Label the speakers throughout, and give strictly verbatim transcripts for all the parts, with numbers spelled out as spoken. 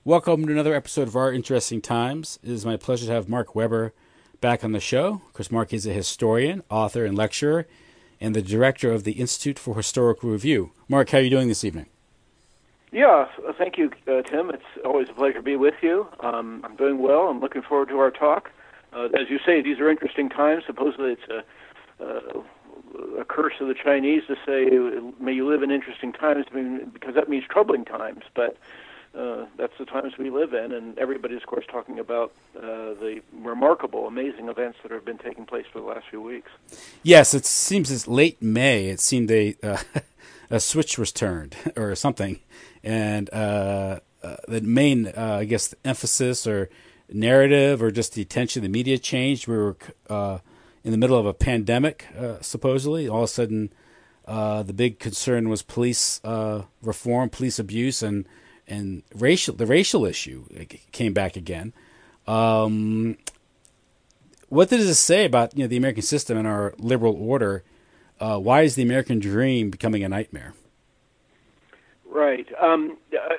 Speaker 1: Welcome to another episode of Our Interesting Times. It is my pleasure to have Mark Weber back on the show. Of course, Mark is a historian, author, and lecturer, and the director of the Institute for Historical Review. Mark, how are you doing this evening?
Speaker 2: Yeah, thank you, uh, Tim. It's always a pleasure to be with you. Um, I'm doing well. I'm looking forward to our talk. Uh, as you say, these are interesting times. Supposedly it's a, uh, a curse of the Chinese to say, may you live in interesting times, because that means troubling times. But uh, that's the times we live in, and everybody's, of course, talking about uh, the remarkable, amazing events that have been taking place for the last few weeks.
Speaker 1: Yes, it seems it's late May. It seemed a, uh, a switch was turned or something. And uh, uh, the main, uh, I guess, the emphasis or narrative or just the attention of the media changed. We were uh, in the middle of a pandemic, uh, supposedly. All of a sudden, uh, the big concern was police uh, reform, police abuse, and and racial. The racial issue came back again. Um, what does this say about you know the American system and our liberal order? Uh, why is the American dream becoming a nightmare?
Speaker 2: Right. Um, uh,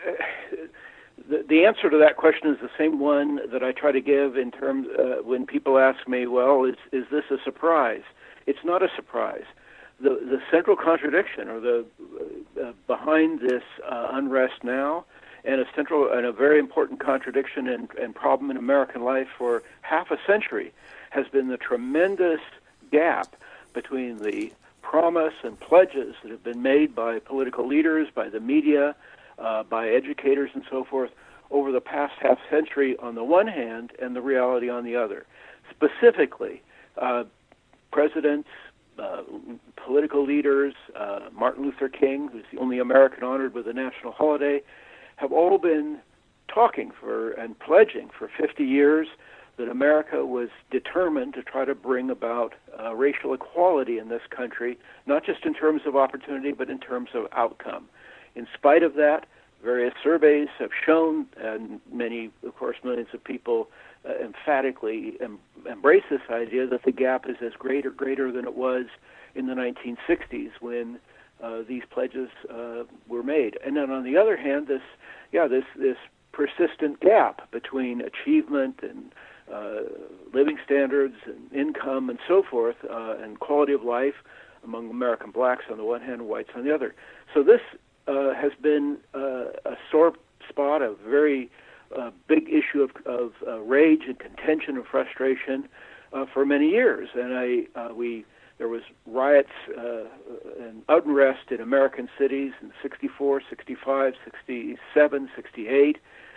Speaker 2: the, the answer to that question is the same one that I try to give in terms uh, when people ask me, well, is is this a surprise? It's not a surprise. The the central contradiction, or the uh, behind this uh, unrest now, and a central and a very important contradiction and, and problem in American life for half a century, has been the tremendous gap between the promise and pledges that have been made by political leaders, by the media, uh, by educators and so forth over the past half century on the one hand, and the reality on the other. Specifically, uh, presidents, uh, political leaders, uh, Martin Luther King, who's the only American honored with a national holiday, have all been talking for and pledging for fifty years that America was determined to try to bring about uh, racial equality in this country, not just in terms of opportunity, but in terms of outcome. In spite of that, various surveys have shown, and many, of course, millions of people uh, emphatically em- embrace this idea that the gap is as great or greater than it was in the nineteen sixties when uh, these pledges uh, were made. And then on the other hand, this, yeah, this, this persistent gap between achievement and Uh, living standards and income and so forth, uh, and quality of life among American blacks on the one hand and whites on the other. So this uh, has been uh, a sore spot, a very uh, big issue of, of uh, rage and contention and frustration uh, for many years. And I, uh, we, there was riots uh, and unrest in American cities in sixty-four, sixty-five, sixty-seven, sixty-eight.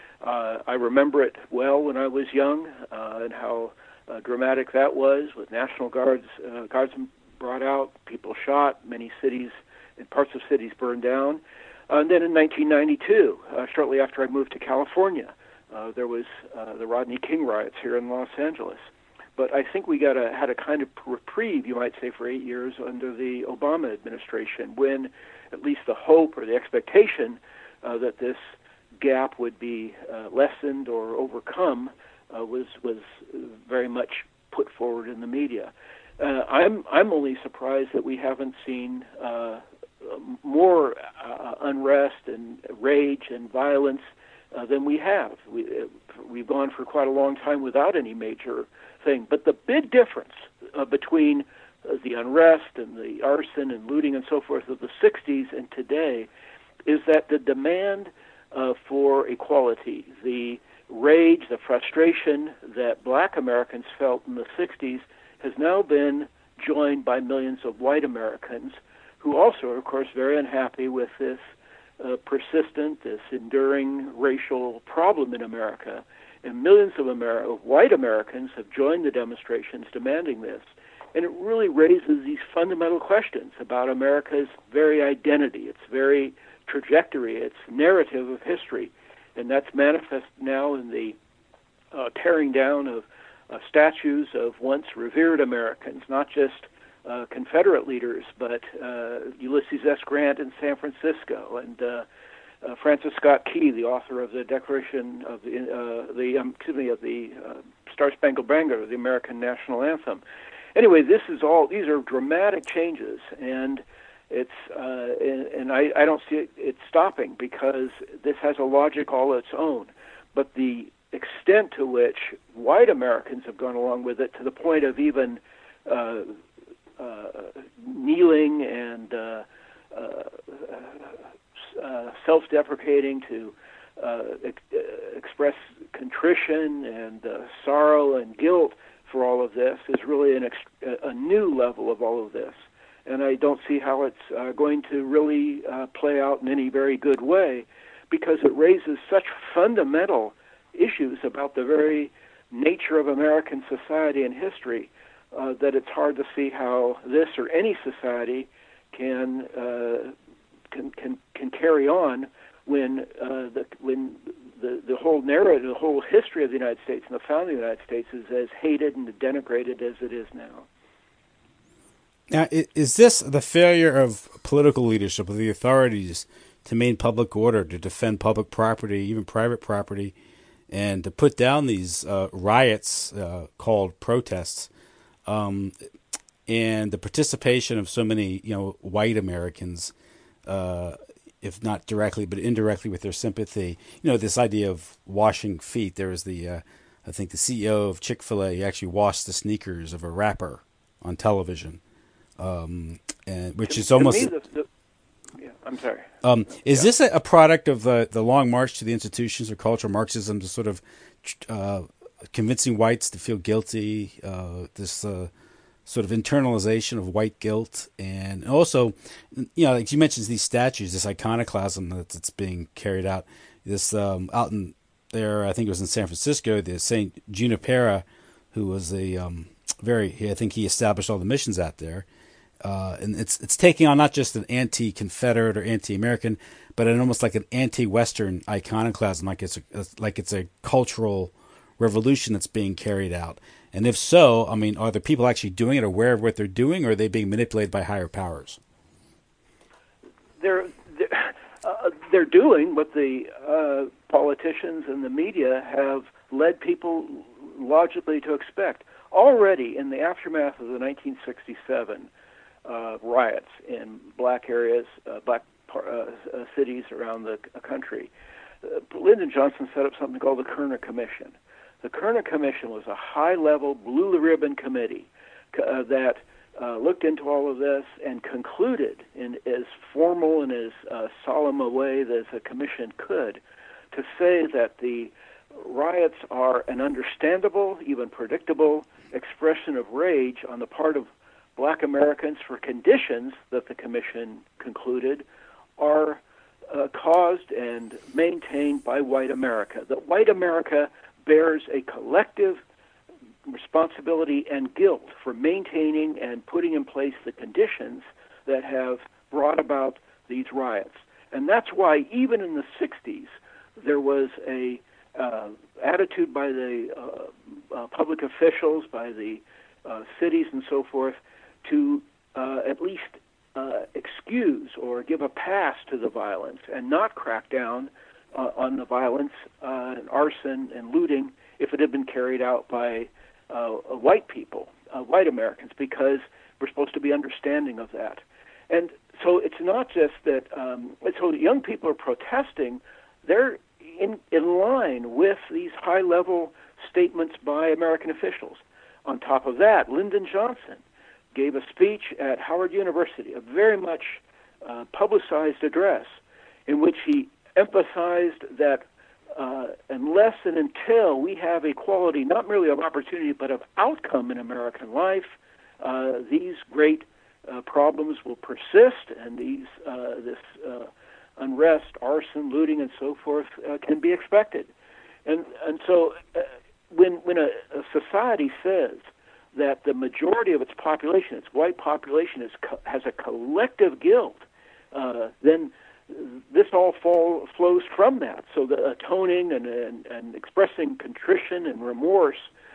Speaker 2: Uh, I remember it well when I was young, uh, and how uh, dramatic that was, with National Guards, uh, guardsmen brought out, people shot, many cities and parts of cities burned down. Uh, and then in nineteen ninety-two, uh, shortly after I moved to California, uh, there was uh, the Rodney King riots here in Los Angeles. But I think we got a, had a kind of reprieve, you might say, for eight years under the Obama administration, when at least the hope or the expectation uh, that this gap would be uh, lessened or overcome uh, was was very much put forward in the media. Uh, I'm I'm only surprised that we haven't seen uh, more uh, unrest and rage and violence uh, than we have. We uh, we've gone for quite a long time without any major thing. But the big difference uh, between uh, the unrest and the arson and looting and so forth of the sixties and today is that the demand Uh, for equality, the rage, the frustration that black Americans felt in the sixties has now been joined by millions of white Americans who also are, of course, very unhappy with this uh, persistent, this enduring racial problem in America. And millions of Ameri- white Americans have joined the demonstrations demanding this. And it really raises these fundamental questions about America's very identity, its very trajectory, its narrative of history. And that's manifest now in the uh, tearing down of uh, statues of once revered Americans, not just uh, Confederate leaders, but uh, Ulysses S. Grant in San Francisco, and uh, uh, Francis Scott Key, the author of the Declaration of the, uh, the um, excuse me, of the uh, Star Spangled Banner, the American national anthem. Anyway, this is all; these are dramatic changes, and it's uh, and, and I, I don't see it, it stopping, because this has a logic all its own. but the extent to which white Americans have gone along with it, to the point of even uh, uh, kneeling and uh, uh, uh, self-deprecating to uh, ex- express contrition and uh, sorrow and guilt for all of this, is really an ex- a new level of all of this. And I don't see how it's uh, going to really uh, play out in any very good way, because it raises such fundamental issues about the very nature of American society and history uh, that it's hard to see how this or any society can uh, can, can can carry on when uh, the when the the whole narrative, the whole history of the United States and the founding of the United States is as hated and denigrated as it is now.
Speaker 1: Now, is this the failure of political leadership, of the authorities, to maintain public order, to defend public property, even private property, and to put down these uh, riots uh, called protests, um, and the participation of so many, you know, white Americans, uh, if not directly but indirectly with their sympathy? You know, this idea of washing feet. There was the, uh, I think, the C E O of Chick-fil-A. He actually washed the sneakers of a rapper on television, um, and which
Speaker 2: to,
Speaker 1: is almost.
Speaker 2: To me, the, the, yeah, I'm sorry.
Speaker 1: Um, is
Speaker 2: yeah.
Speaker 1: this a, a product of the, the long march to the institutions or cultural Marxism, to sort of uh, convincing whites to feel guilty, uh, this uh, sort of internalization of white guilt, and also, you know, like you mentioned, these statues, this iconoclasm that's, that's being carried out, this um, out in there, I think it was in San Francisco, the Saint Junipero, who was a um, very, I think he established all the missions out there. Uh, and it's it's taking on not just an anti-Confederate or anti-American, but an almost like an anti-Western iconoclasm, like it's a, like it's a cultural revolution that's being carried out. And if so, I mean, are the people actually doing it, aware of what they're doing, or are they being manipulated by higher powers?
Speaker 2: They're they're, uh, they're doing what the uh, politicians and the media have led people logically to expect. Already in the aftermath of the nineteen sixty-seven Uh, riots in black areas, uh, black par- uh, uh, cities around the c- country, uh, Lyndon Johnson set up something called the Kerner Commission. The Kerner Commission was a high-level blue ribbon committee uh, that uh, looked into all of this and concluded in as formal and as uh, solemn a way as a commission could to say that the riots are an understandable, even predictable expression of rage on the part of black Americans for conditions that the commission concluded are uh, caused and maintained by white America. That white America bears a collective responsibility and guilt for maintaining and putting in place the conditions that have brought about these riots. And that's why even in the sixties there was a uh, attitude by the uh, uh, public officials, by the uh, cities and so forth, to uh, at least uh, excuse or give a pass to the violence and not crack down uh, on the violence uh, and arson and looting if it had been carried out by uh, white people, uh, white Americans, because we're supposed to be understanding of that. And so it's not just that, um, so young people are protesting, they're in, in line with these high-level statements by American officials. On top of that, Lyndon Johnson gave a speech at Howard University, a very much uh, publicized address, in which he emphasized that uh, unless and until we have equality, not merely of opportunity, but of outcome in American life, uh, these great uh, problems will persist, and these uh, this uh, unrest, arson, looting, and so forth uh, can be expected. And and so uh, when when a, a society says that the majority of its population, its white population, is co- has a collective guilt, uh, then this all fall, flows from that. So the atoning and, and, and expressing contrition and remorse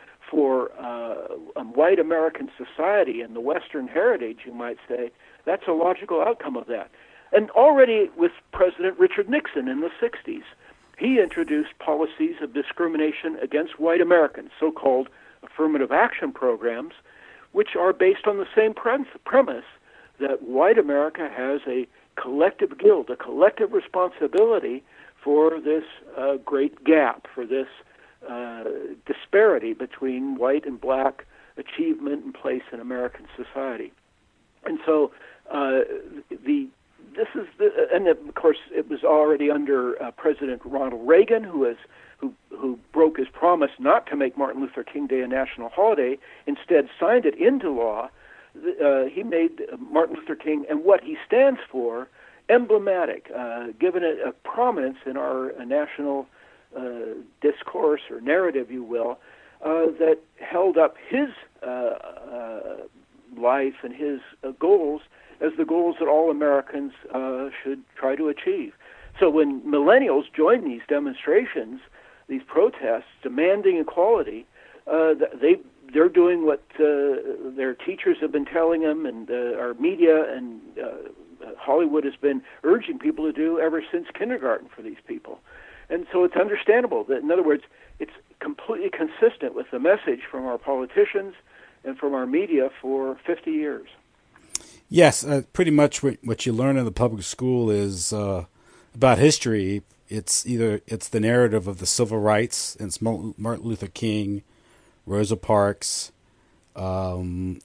Speaker 2: for uh, um, white American society and the Western heritage, you might say, that's a logical outcome of that. And already with President Richard Nixon in the sixties, he introduced policies of discrimination against white Americans, so-called affirmative action programs, which are based on the same pre- premise that white America has a collective guilt, a collective responsibility for this uh, great gap, for this uh, disparity between white and black achievement and place in American society. And so uh, the this is the, and of course it was already under uh, President Ronald Reagan, who has who who broke his promise not to make Martin Luther King Day a national holiday, instead signed it into law. Uh, he made Martin Luther King and what he stands for emblematic, uh, given it a prominence in our uh, national uh, discourse or narrative, you will, uh, that held up his uh, uh, life and his uh, goals as the goals that all Americans uh, should try to achieve. So when millennials join these demonstrations, these protests demanding equality, uh, they they're doing what uh, their teachers have been telling them, and uh, our media and uh, Hollywood has been urging people to do ever since kindergarten for these people. And so it's understandable that, in other words, it's completely consistent with the message from our politicians and from our media for fifty years.
Speaker 1: Yes, uh, pretty much what, what you learn in the public school is uh, about history. It's either it's the narrative of the civil rights, and it's Martin Luther King, Rosa Parks, um,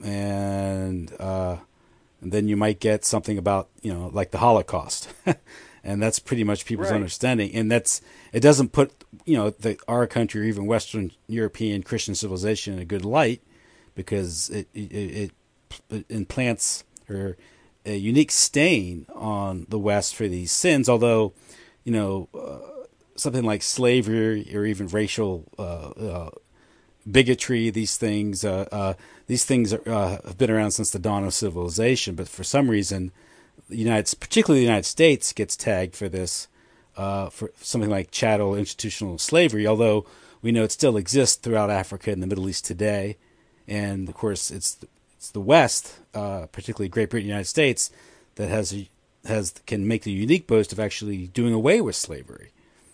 Speaker 1: and, uh, and then you might get something about, you know, like the Holocaust. And that's pretty much people's
Speaker 2: right.
Speaker 1: understanding. And that's it doesn't put, you know, the, our country or even Western European Christian civilization in a good light, because it it, it, it implants or a unique stain on the West for these sins. Although, you know, uh, something like slavery or even racial uh, uh, bigotry, these things, uh, uh, these things are, uh, have been around since the dawn of civilization. But for some reason, the United, particularly the United States, gets tagged for this, uh, for something like chattel institutional slavery. Although we know it still exists throughout Africa and the Middle East today, and of course it's it's the West, uh, particularly Great Britain, United States, that has a, has can make the unique boast of actually doing away with slavery.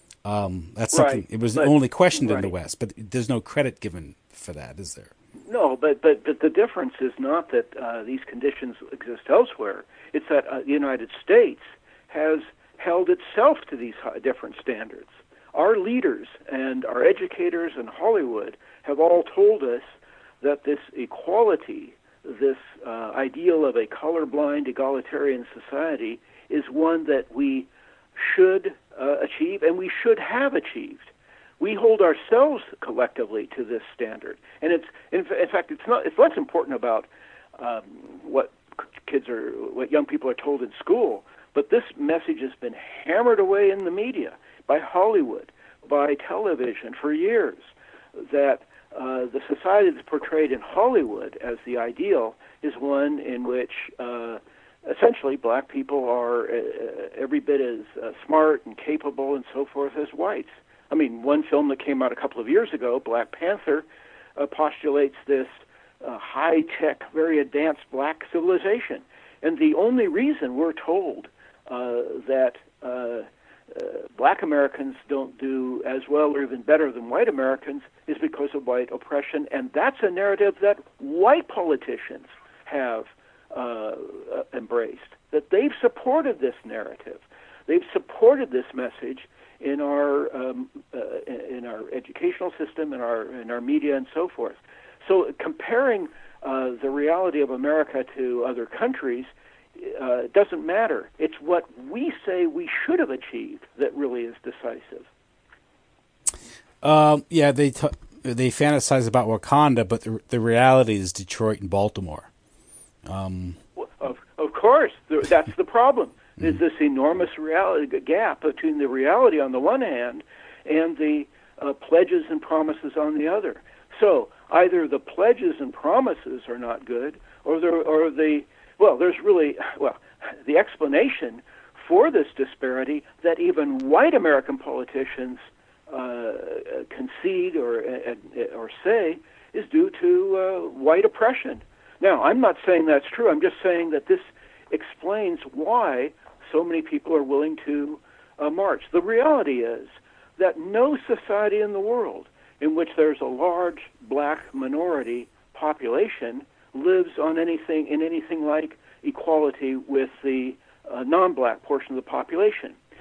Speaker 1: Um, that's something.
Speaker 2: Right.
Speaker 1: It was
Speaker 2: but,
Speaker 1: only questioned
Speaker 2: right.
Speaker 1: in the West, but there's no credit given for that, is there?
Speaker 2: No, but but, but the difference is not that uh, these conditions exist elsewhere. It's that uh, the United States has held itself to these high, different standards. Our leaders and our educators in Hollywood have all told us that this equality, this uh, ideal of a colorblind, egalitarian society, is one that we should uh, achieve and we should have achieved. We hold ourselves collectively to this standard, and it's in, in fact it's not it's less important about um, what kids are, what young people are told in school, but this message has been hammered away in the media, by Hollywood, by television for years, that uh, the society that's portrayed in Hollywood as the ideal is one in which uh, essentially black people are uh, every bit as uh, smart and capable and so forth as whites. I mean, one film that came out a couple of years ago, Black Panther, uh, postulates this uh, high-tech, very advanced black civilization. And the only reason we're told uh, that uh, uh, black Americans don't do as well or even better than white Americans is because of white oppression. And that's a narrative that white politicians have uh, embraced, that they've supported this narrative. They've supported this message in our um, uh, in our educational system, in our in our media, and so forth. So comparing uh, the reality of America to other countries uh, doesn't matter. It's what we say we should have achieved that really is decisive.
Speaker 1: Um, yeah, they t- they fantasize about Wakanda, but the the reality is Detroit and Baltimore. Um,
Speaker 2: well, of of course, that's the problem. There's this enormous reality gap between the reality on the one hand and the uh, pledges and promises on the other. So either the pledges and promises are not good, or the or the well, there's really well the explanation for this disparity that even white American politicians uh, concede or uh, or say is due to uh, white oppression. Now, I'm not saying that's true. I'm just saying that this explains why so many people are willing to uh, march. The reality is that no society in the world in which there's a large black minority population lives on anything in anything like equality with the uh, non-black portion of the population.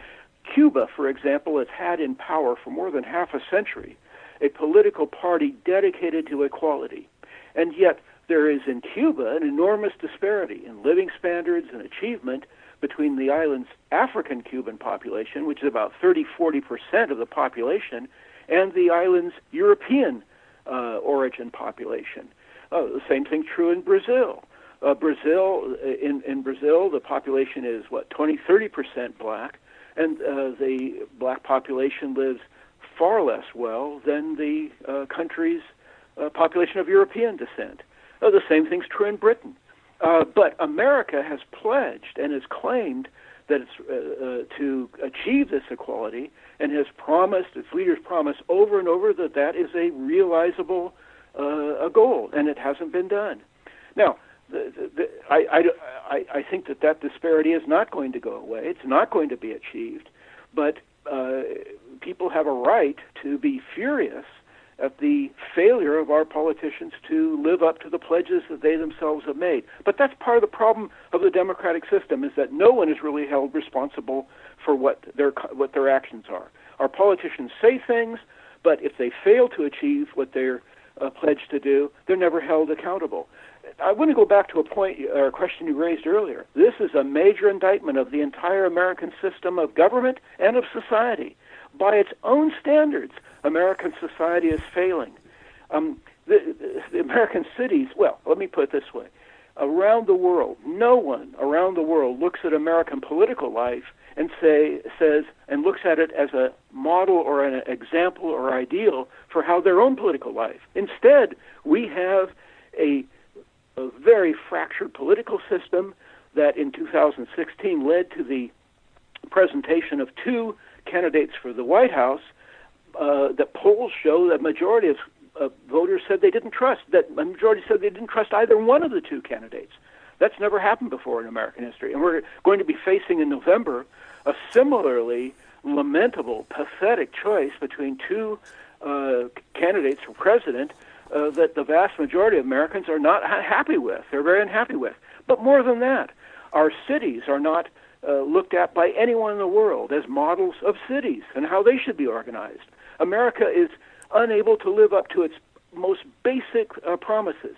Speaker 2: Cuba, for example, has had in power for more than half a century a political party dedicated to equality. And yet there is in Cuba an enormous disparity in living standards and achievement between the island's African Cuban population, which is about thirty, forty percent of the population, and the island's European uh, origin population. Uh, the same thing true in Brazil. Uh, Brazil, in, in Brazil, the population is, what, twenty, thirty percent black, and uh, the black population lives far less well than the uh, country's uh, population of European descent. Uh, the same thing's true in Britain. Uh, but America has pledged and has claimed that it's uh, uh, to achieve this equality, and has promised, its leaders promise over and over that that is a realizable uh, a goal, and it hasn't been done. Now, the, the, the, I, I, I think that that disparity is not going to go away. It's not going to be achieved, but uh, people have a right to be furious at the failure of our politicians to live up to the pledges that they themselves have made. But that's part of the problem of the democratic system, is that no one is really held responsible for what their what their actions are. Our politicians say things, but if they fail to achieve what they're uh, pledged to do, they're never held accountable. I want to go back to a point or a question you raised earlier. This is a major indictment of the entire American system of government and of society. By its own standards, American society is failing. Um, the, the, the American cities, well, let me put it this way. Around the world, no one around the world looks at American political life and say says and looks at it as a model or an example or ideal for how their own political life. Instead, we have a, a very fractured political system that in two thousand sixteen led to the presentation of two candidates for the White House uh, that polls show that majority of uh, voters said they didn't trust, that a majority said they didn't trust either one of the two candidates. That's never happened before in American history. And we're going to be facing in November a similarly lamentable, pathetic choice between two uh, candidates for president uh, that the vast majority of Americans are not ha- happy with. They're very unhappy with. But more than that, our cities are not Uh, looked at by anyone in the world as models of cities and how they should be organized. America is unable to live up to its most basic uh, promises.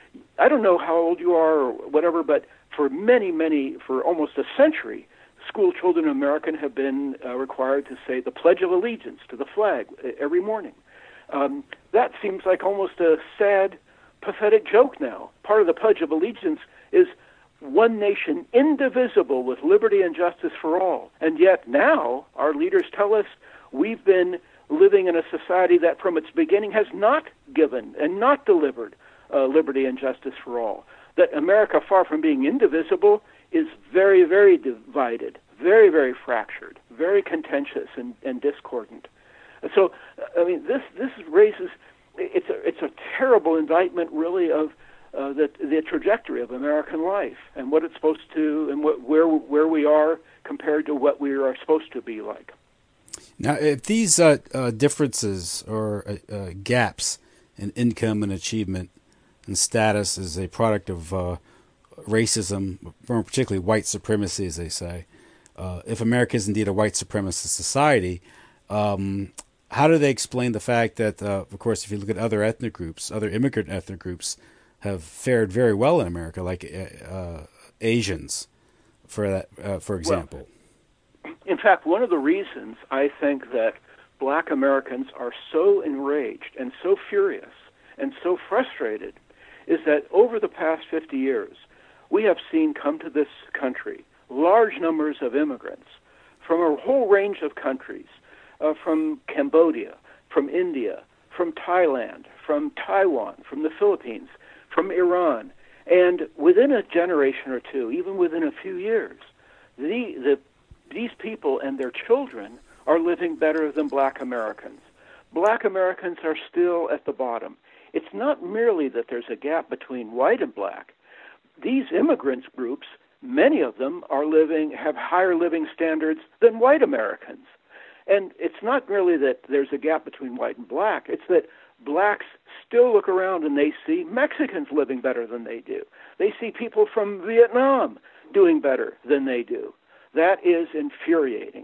Speaker 2: I don't know how old you are or whatever, but for many, many, for almost a century, school children in America have been uh, required to say the Pledge of Allegiance to the flag every morning. Um, that seems like almost a sad, pathetic joke now. Part of the Pledge of Allegiance is one nation, indivisible, with liberty and justice for all. And yet now our leaders tell us we've been living in a society that from its beginning has not given and not delivered uh, liberty and justice for all. That America, far from being indivisible, is very, very divided, very, very fractured, very contentious and, and discordant. And so, I mean, this this raises, it's a, it's a terrible indictment, really, of Uh, the, the trajectory of American life and what it's supposed to, and what, where where we are compared to what we are supposed to be like.
Speaker 1: Now, if these uh, uh, differences or uh, uh, gaps in income and achievement and status is a product of uh, racism, particularly white supremacy, as they say, uh, if America is indeed a white supremacist society, um, how do they explain the fact that, uh, of course, if you look at other ethnic groups, other immigrant ethnic groups, have fared very well in America, like uh, Asians, for that, uh, for example.
Speaker 2: Well, in fact, one of the reasons I think that Black Americans are so enraged and so furious and so frustrated is that over the past fifty years, we have seen come to this country large numbers of immigrants from a whole range of countries, uh, from Cambodia, from India, from Thailand, from Taiwan, from the Philippines, from Iran, and within a generation or two, even within a few years, the, the, these people and their children are living better than Black Americans. Black Americans are still at the bottom. It's not merely that there's a gap between white and black. These immigrants groups, many of them are living, have higher living standards than white Americans. And it's not merely that there's a gap between white and black, it's that blacks still look around and they see Mexicans living better than they do. They see people from Vietnam doing better than they do. That is infuriating.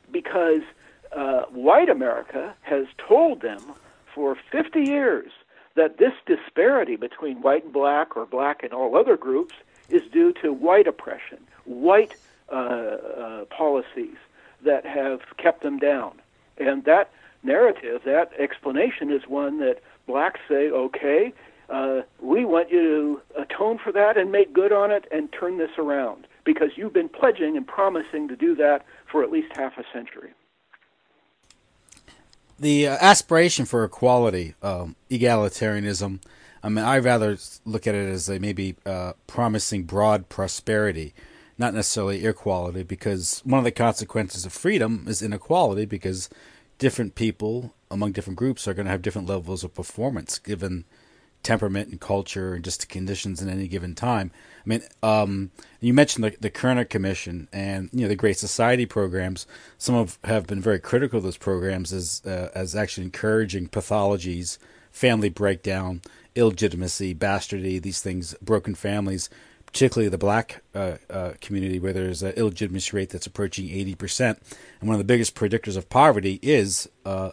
Speaker 2: because uh, white America has told them for fifty years that this disparity between white and black, or black and all other groups, is due to white oppression, white uh, uh, policies that have kept them down. And that narrative, that explanation is one that blacks say, okay, uh, we want you to atone for that and make good on it and turn this around, because you've been pledging and promising to do that for at least half a century.
Speaker 1: The uh, aspiration for equality, um, egalitarianism, I mean, I rather look at it as a maybe uh, promising broad prosperity, not necessarily equality, because one of the consequences of freedom is inequality, because different people among different groups are going to have different levels of performance given temperament and culture and just the conditions in any given time. I mean, um, you mentioned the, the Kerner Commission and, you know, the Great Society programs. Some of have been very critical of those programs as uh, as actually encouraging pathologies, family breakdown, illegitimacy, bastardy, these things, broken families, particularly the black uh, uh, community, where there's an illegitimacy rate that's approaching eighty percent. And one of the biggest predictors of poverty is uh,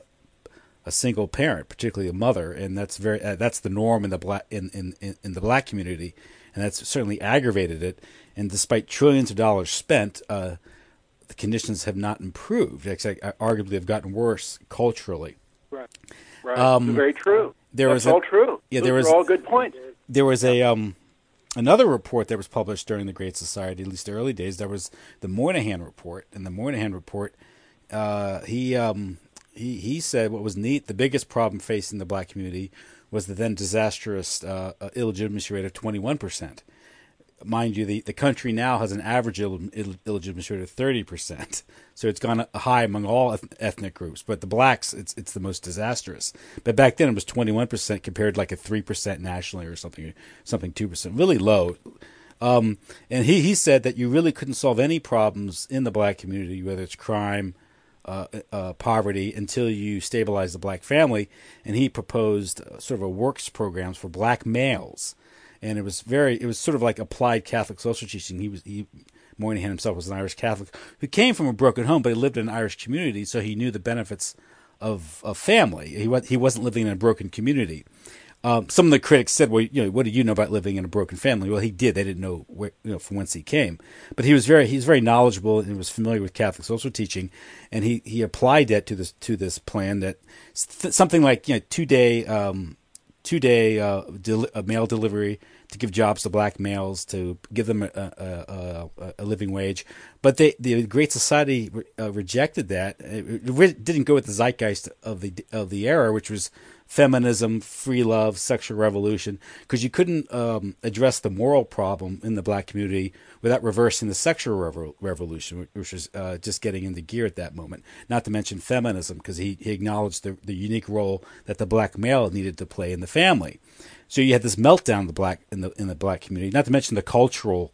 Speaker 1: a single parent, particularly a mother, and that's very uh, that's the norm in the black in, in, in the black community, and that's certainly aggravated it. And despite trillions of dollars spent, uh, the conditions have not improved. Actually, arguably, have gotten worse culturally.
Speaker 2: Right, right.
Speaker 1: Um,
Speaker 2: very true.
Speaker 1: There
Speaker 2: that's
Speaker 1: was
Speaker 2: all
Speaker 1: a,
Speaker 2: true.
Speaker 1: Yeah,
Speaker 2: Those
Speaker 1: there was
Speaker 2: are all good points.
Speaker 1: There was a um, another report that was published during the Great Society, at least the early days. There was the Moynihan Report, and the Moynihan Report, uh, he. Um, He he said what was neat, the biggest problem facing the black community was the then disastrous uh, illegitimacy rate of twenty-one percent. Mind you, the, the country now has an average Ill, Ill, illegitimacy rate of thirty percent. So it's gone high among all ethnic groups. But the blacks, it's it's the most disastrous. But back then it was twenty-one percent compared to like a three percent nationally or something, something two percent. Really low. Um, and he, he said that you really couldn't solve any problems in the black community, whether it's crime, Uh, uh, poverty, until you stabilize the black family. And he proposed uh, sort of a works programs for black males, and it was very it was sort of like applied Catholic social teaching. He was he Moynihan himself was an Irish Catholic who came from a broken home, but he lived in an Irish community, so he knew the benefits of of family. He was he wasn't living in a broken community. Um, some of the critics said, "Well, you know, what do you know about living in a broken family?" Well, he did. They didn't know where, you know, from whence he came, but he was very he was very knowledgeable and was familiar with Catholic social teaching, and he, he applied that to this to this plan that something like you know two day um, two day uh, del- a mail delivery to give jobs to black males, to give them a, a, a, a living wage, but they, the Great Society uh, rejected that. It didn't go with the zeitgeist of the of the era, which was feminism, free love, sexual revolution, because you couldn't um, address the moral problem in the black community without reversing the sexual revo- revolution, which was uh, just getting into gear at that moment. Not to mention feminism, because he, he acknowledged the, the unique role that the black male needed to play in the family. So you had this meltdown in the black in the in the black community. Not to mention the cultural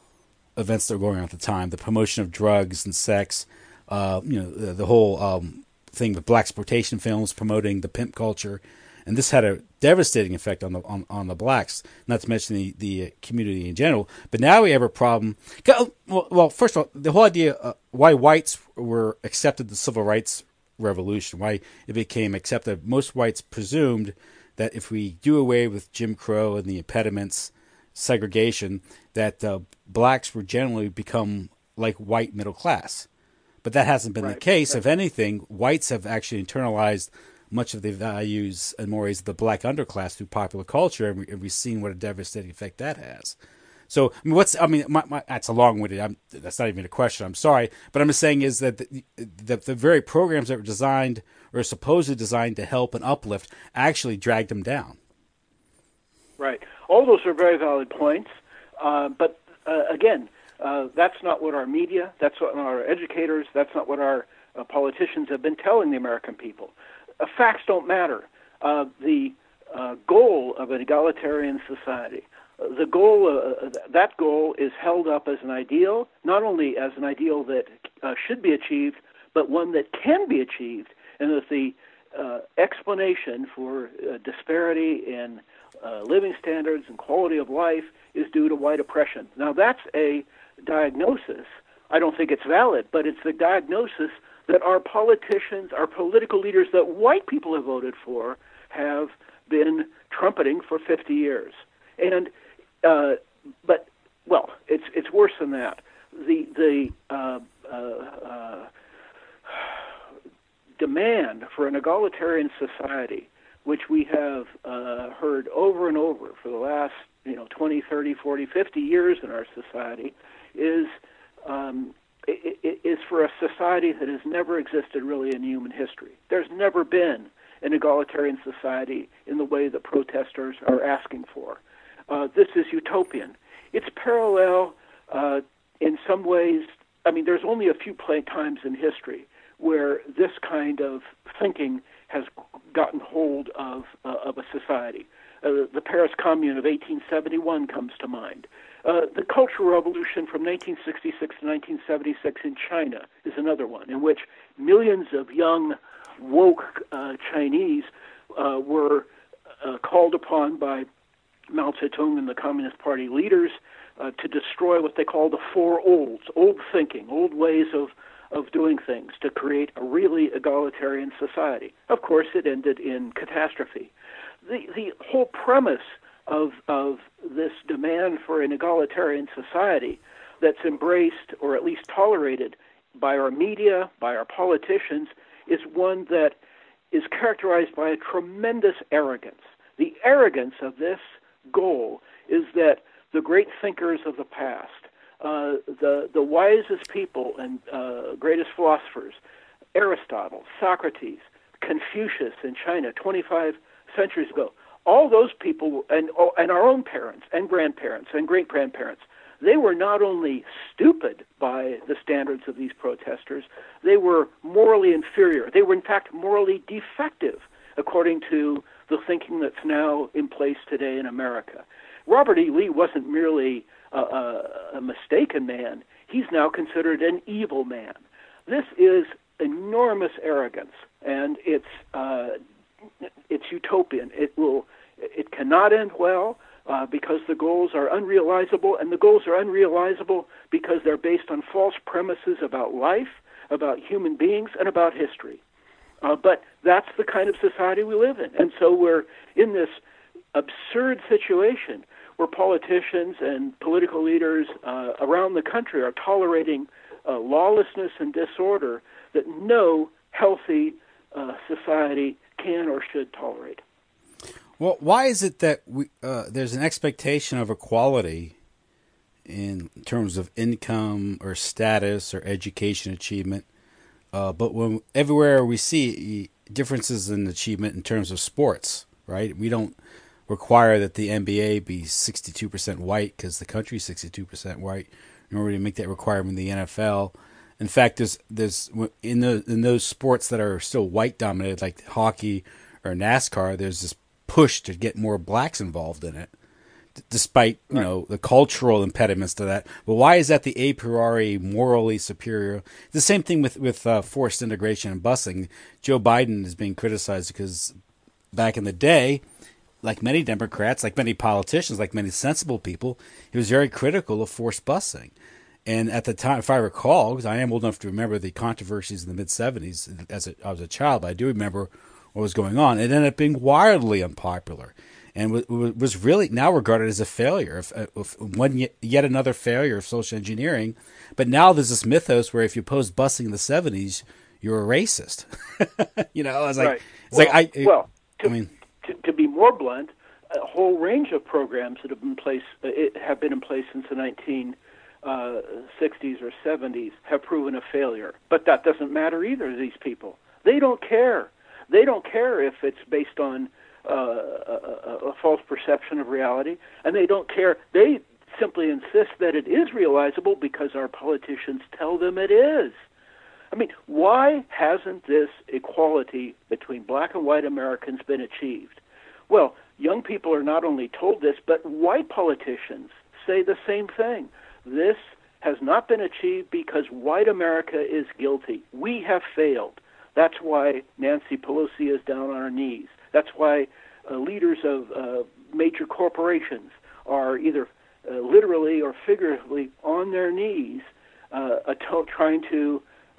Speaker 1: events that were going on at the time, the promotion of drugs and sex, uh, you know, the, the whole um, thing with blaxploitation films promoting the pimp culture, and this had a devastating effect on the on, on the blacks. Not to mention the, the community in general. But now we have a problem. Well, well first of all, the whole idea uh, why whites were accepted the civil rights revolution, why it became accepted. Most whites presumed that if we do away with Jim Crow and the impediments, segregation, that uh, blacks would generally become like white middle class. But that hasn't been
Speaker 2: right.
Speaker 1: the case.
Speaker 2: Right.
Speaker 1: If anything, whites have actually internalized much of the values and mores of the black underclass through popular culture, and, we, and we've seen what a devastating effect that has. So, I mean, what's I mean, my, my, that's a long-winded. I'm, that's not even a question. I'm sorry, but I'm just saying is that the, the, the very programs that were designed or supposedly designed to help and uplift actually dragged them down.
Speaker 2: Right. All those are very valid points, uh, but uh, again, uh, that's not what our media, that's what our educators, that's not what our uh, politicians have been telling the American people. Uh, facts don't matter. Uh, the uh, goal of an egalitarian society, uh, the goal, uh, that goal is held up as an ideal, not only as an ideal that uh, should be achieved, but one that can be achieved, and that the uh, explanation for uh, disparity in uh, living standards and quality of life is due to white oppression. Now, that's a diagnosis. I don't think it's valid, but it's the diagnosis that our politicians, our political leaders that white people have voted for, have been trumpeting for fifty years. And uh, but well, it's it's worse than that. The the uh, uh, uh, demand for an egalitarian society, which we have uh, heard over and over for the last you know twenty, thirty, forty, fifty years in our society, is um, it, it is for a society that has never existed really in human history. There's never been an egalitarian society in the way that protesters are asking for. Uh, this is utopian. It's parallel uh, in some ways. I mean, there's only a few play times in history where this kind of thinking has gotten hold of uh, of a society. Uh, the Paris Commune of eighteen seventy-one comes to mind. Uh, the Cultural Revolution from nineteen sixty-six to nineteen seventy-six in China is another one, in which millions of young, woke uh, Chinese uh, were uh, called upon by Mao Zedong and the Communist Party leaders uh, to destroy what they call the four olds, old thinking, old ways of, of doing things, to create a really egalitarian society. Of course, it ended in catastrophe. The, the whole premise of, of this demand for an egalitarian society that's embraced or at least tolerated by our media, by our politicians, is one that is characterized by a tremendous arrogance. The arrogance of this goal is that the great thinkers of the past, uh, the, the wisest people and uh, greatest philosophers, Aristotle, Socrates, Confucius in China twenty-five centuries ago, all those people, and, and our own parents and grandparents and great-grandparents, they were not only stupid by the standards of these protesters, they were morally inferior. They were, in fact, morally defective, according to the thinking that's now in place today in America. Robert E. Lee wasn't merely a, a, a mistaken man. He's now considered an evil man. This is enormous arrogance, and it's uh, it's utopian. It will, it cannot end well. Uh, because the goals are unrealizable, and the goals are unrealizable because they're based on false premises about life, about human beings, and about history. Uh, but that's the kind of society we live in. And so we're in this absurd situation where politicians and political leaders uh, around the country are tolerating uh, lawlessness and disorder that no healthy uh, society can or should tolerate.
Speaker 1: Well, why is it that we uh, there's an expectation of equality in terms of income or status or education achievement, uh, but when everywhere we see differences in achievement in terms of sports, right? We don't require that the N B A be sixty-two percent white because the country's sixty-two percent white in order to make that requirement in the N F L. In fact, there's there's in the in those sports that are still white dominated, like hockey or NASCAR, there's this push to get more blacks involved in it, d- despite you right. know the cultural impediments to that. But why is that the a priori morally superior? The same thing with with uh, forced integration and busing. Joe Biden is being criticized because back in the day, like many Democrats, like many politicians, like many sensible people, he was very critical of forced busing. And at the time, if I recall, because I am old enough to remember the controversies in the mid seventies as a, I was a child, but I do remember what was going on. It ended up being wildly unpopular and was really now regarded as a failure, if, if one yet another failure of social engineering. But now there's this mythos where if you opposed busing in the seventies, you're a racist. you know, I was like,
Speaker 2: right.
Speaker 1: it's
Speaker 2: well,
Speaker 1: like I.
Speaker 2: Well, to,
Speaker 1: I mean,
Speaker 2: to, to be more blunt, a whole range of programs that have been place it have been in place since the nineteen sixties or seventies have proven a failure. But that doesn't matter either to these people. They don't care. They don't care if it's based on uh, a, a false perception of reality, and they don't care. They simply insist that it is realizable because our politicians tell them it is. I mean, why hasn't this equality between black and white Americans been achieved? Well, young people are not only told this, but white politicians say the same thing. This has not been achieved because white America is guilty. We have failed. That's why Nancy Pelosi is down on her knees. That's why uh, leaders of uh, major corporations are either uh, literally or figuratively on their knees uh, trying to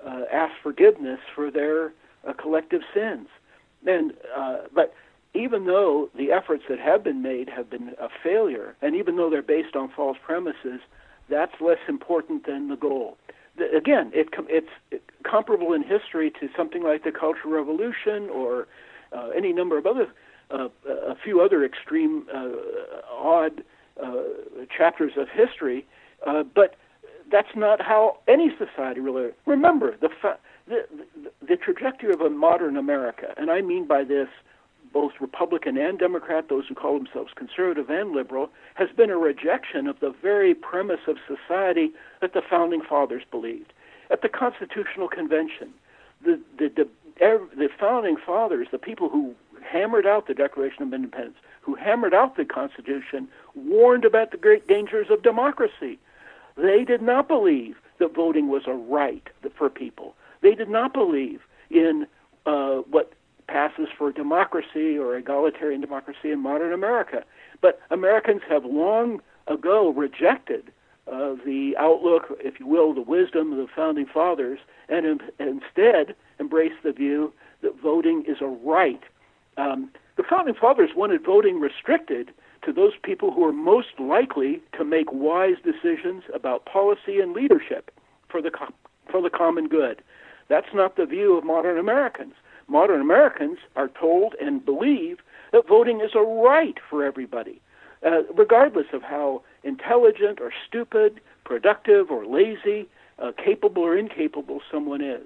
Speaker 2: uh, ask forgiveness for their uh, collective sins. And uh, but even though the efforts that have been made have been a failure, and even though they're based on false premises, that's less important than the goal. The, again, it, it's comparable in history to something like the Cultural Revolution or uh, any number of other, uh, a few other extreme, uh, odd uh, chapters of history. Uh, but that's not how any society really. Remember the, fa- the the the trajectory of a modern America, and I mean by this both Republican and Democrat, those who call themselves conservative and liberal, has been a rejection of the very premise of society that the Founding Fathers believed. At the Constitutional Convention, the, the, the, the Founding Fathers, the people who hammered out the Declaration of Independence, who hammered out the Constitution, warned about the great dangers of democracy. They did not believe that voting was a right for people. They did not believe in uh, what passes for democracy or egalitarian democracy in modern America. But Americans have long ago rejected uh, the outlook, if you will, the wisdom of the Founding Fathers, and im- instead embraced the view that voting is a right. Um, the Founding Fathers wanted voting restricted to those people who are most likely to make wise decisions about policy and leadership for the co- for the common good. That's not the view of modern Americans. Modern Americans are told and believe that voting is a right for everybody, uh, regardless of how intelligent or stupid, productive or lazy, uh, capable or incapable someone is.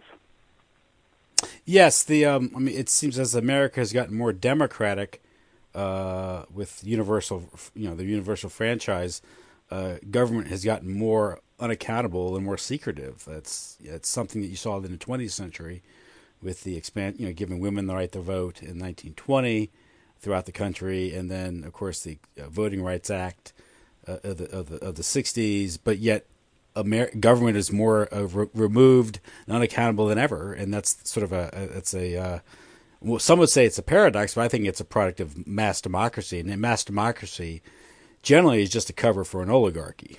Speaker 1: Yes, the um, I mean, it seems as America has gotten more democratic uh, with universal, you know, the universal franchise, uh, government has gotten more unaccountable and more secretive. That's it's something that you saw in the twentieth century. With the expand, you know, giving women the right to vote in nineteen twenty throughout the country, and then of course the uh, Voting Rights Act uh, of, the, of the of the sixties. But yet, Amer- government is more uh, re- removed and unaccountable than ever, and that's sort of a, a it's a uh, well, some would say it's a paradox, but I think it's a product of mass democracy, and mass democracy generally is just a cover for an oligarchy.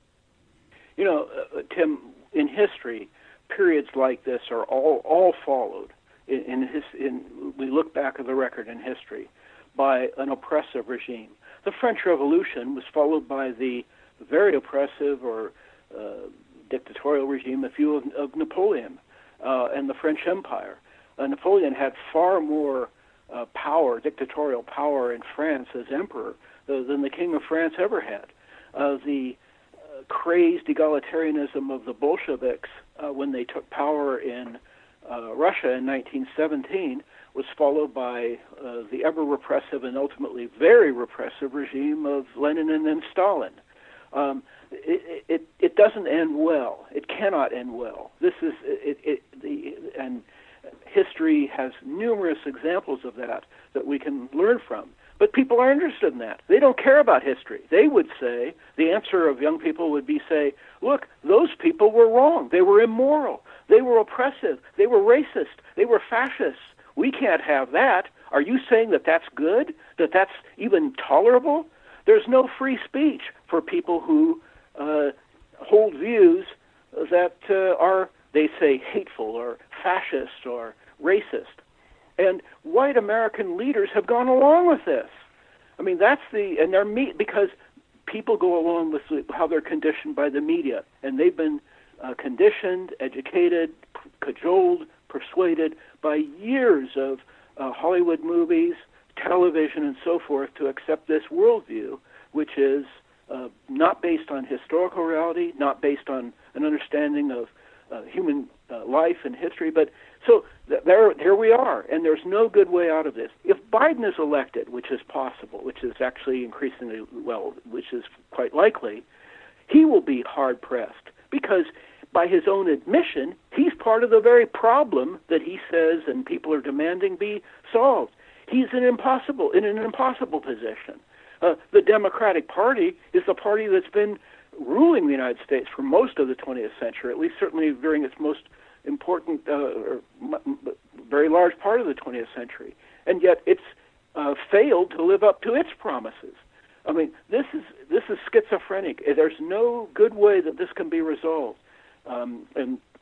Speaker 2: You know, uh, Tim, in history, periods like this are all all followed in, in his in we look back at the record in history by an oppressive regime. The French Revolution was followed by the very oppressive or uh, dictatorial regime, if you of, of Napoleon uh, and the French Empire. Uh, Napoleon had far more uh, power, dictatorial power in France as emperor uh, than the King of France ever had. Uh, the uh, crazed egalitarianism of the Bolsheviks Uh, when they took power in uh, Russia in nineteen seventeen was followed by uh, the ever-repressive and ultimately very repressive regime of Lenin and then Stalin. Um, it, it, it doesn't end well. It cannot end well. This is it, it, the, and history has numerous examples of that that we can learn from. But people are interested in that. They don't care about history. They would say, the answer of young people would be say, look, those people were wrong. They were immoral. They were oppressive. They were racist. They were fascists. We can't have that. Are you saying that that's good? That that's even tolerable? There's no free speech for people who uh, hold views that uh, are, they say, hateful or fascist or racist. And white American leaders have gone along with this. I mean, that's the, and they're me, because people go along with how they're conditioned by the media. And they've been uh, conditioned, educated, cajoled, persuaded by years of uh, Hollywood movies, television, and so forth to accept this worldview, which is uh, not based on historical reality, not based on an understanding of uh, human uh, life and history, but so th- there, here we are, and there's no good way out of this. If Biden is elected, which is possible, which is actually increasingly, well, which is quite likely, he will be hard-pressed because by his own admission, he's part of the very problem that he says and people are demanding be solved. He's an impossible, in an impossible position. Uh, the Democratic Party is the party that's been ruling the United States for most of the twentieth century, at least certainly during its most important, uh, or m- very large part of the twentieth century, and yet it's uh, failed to live up to its promises. I mean, this is this is schizophrenic. There's no good way that this can be resolved. Um, and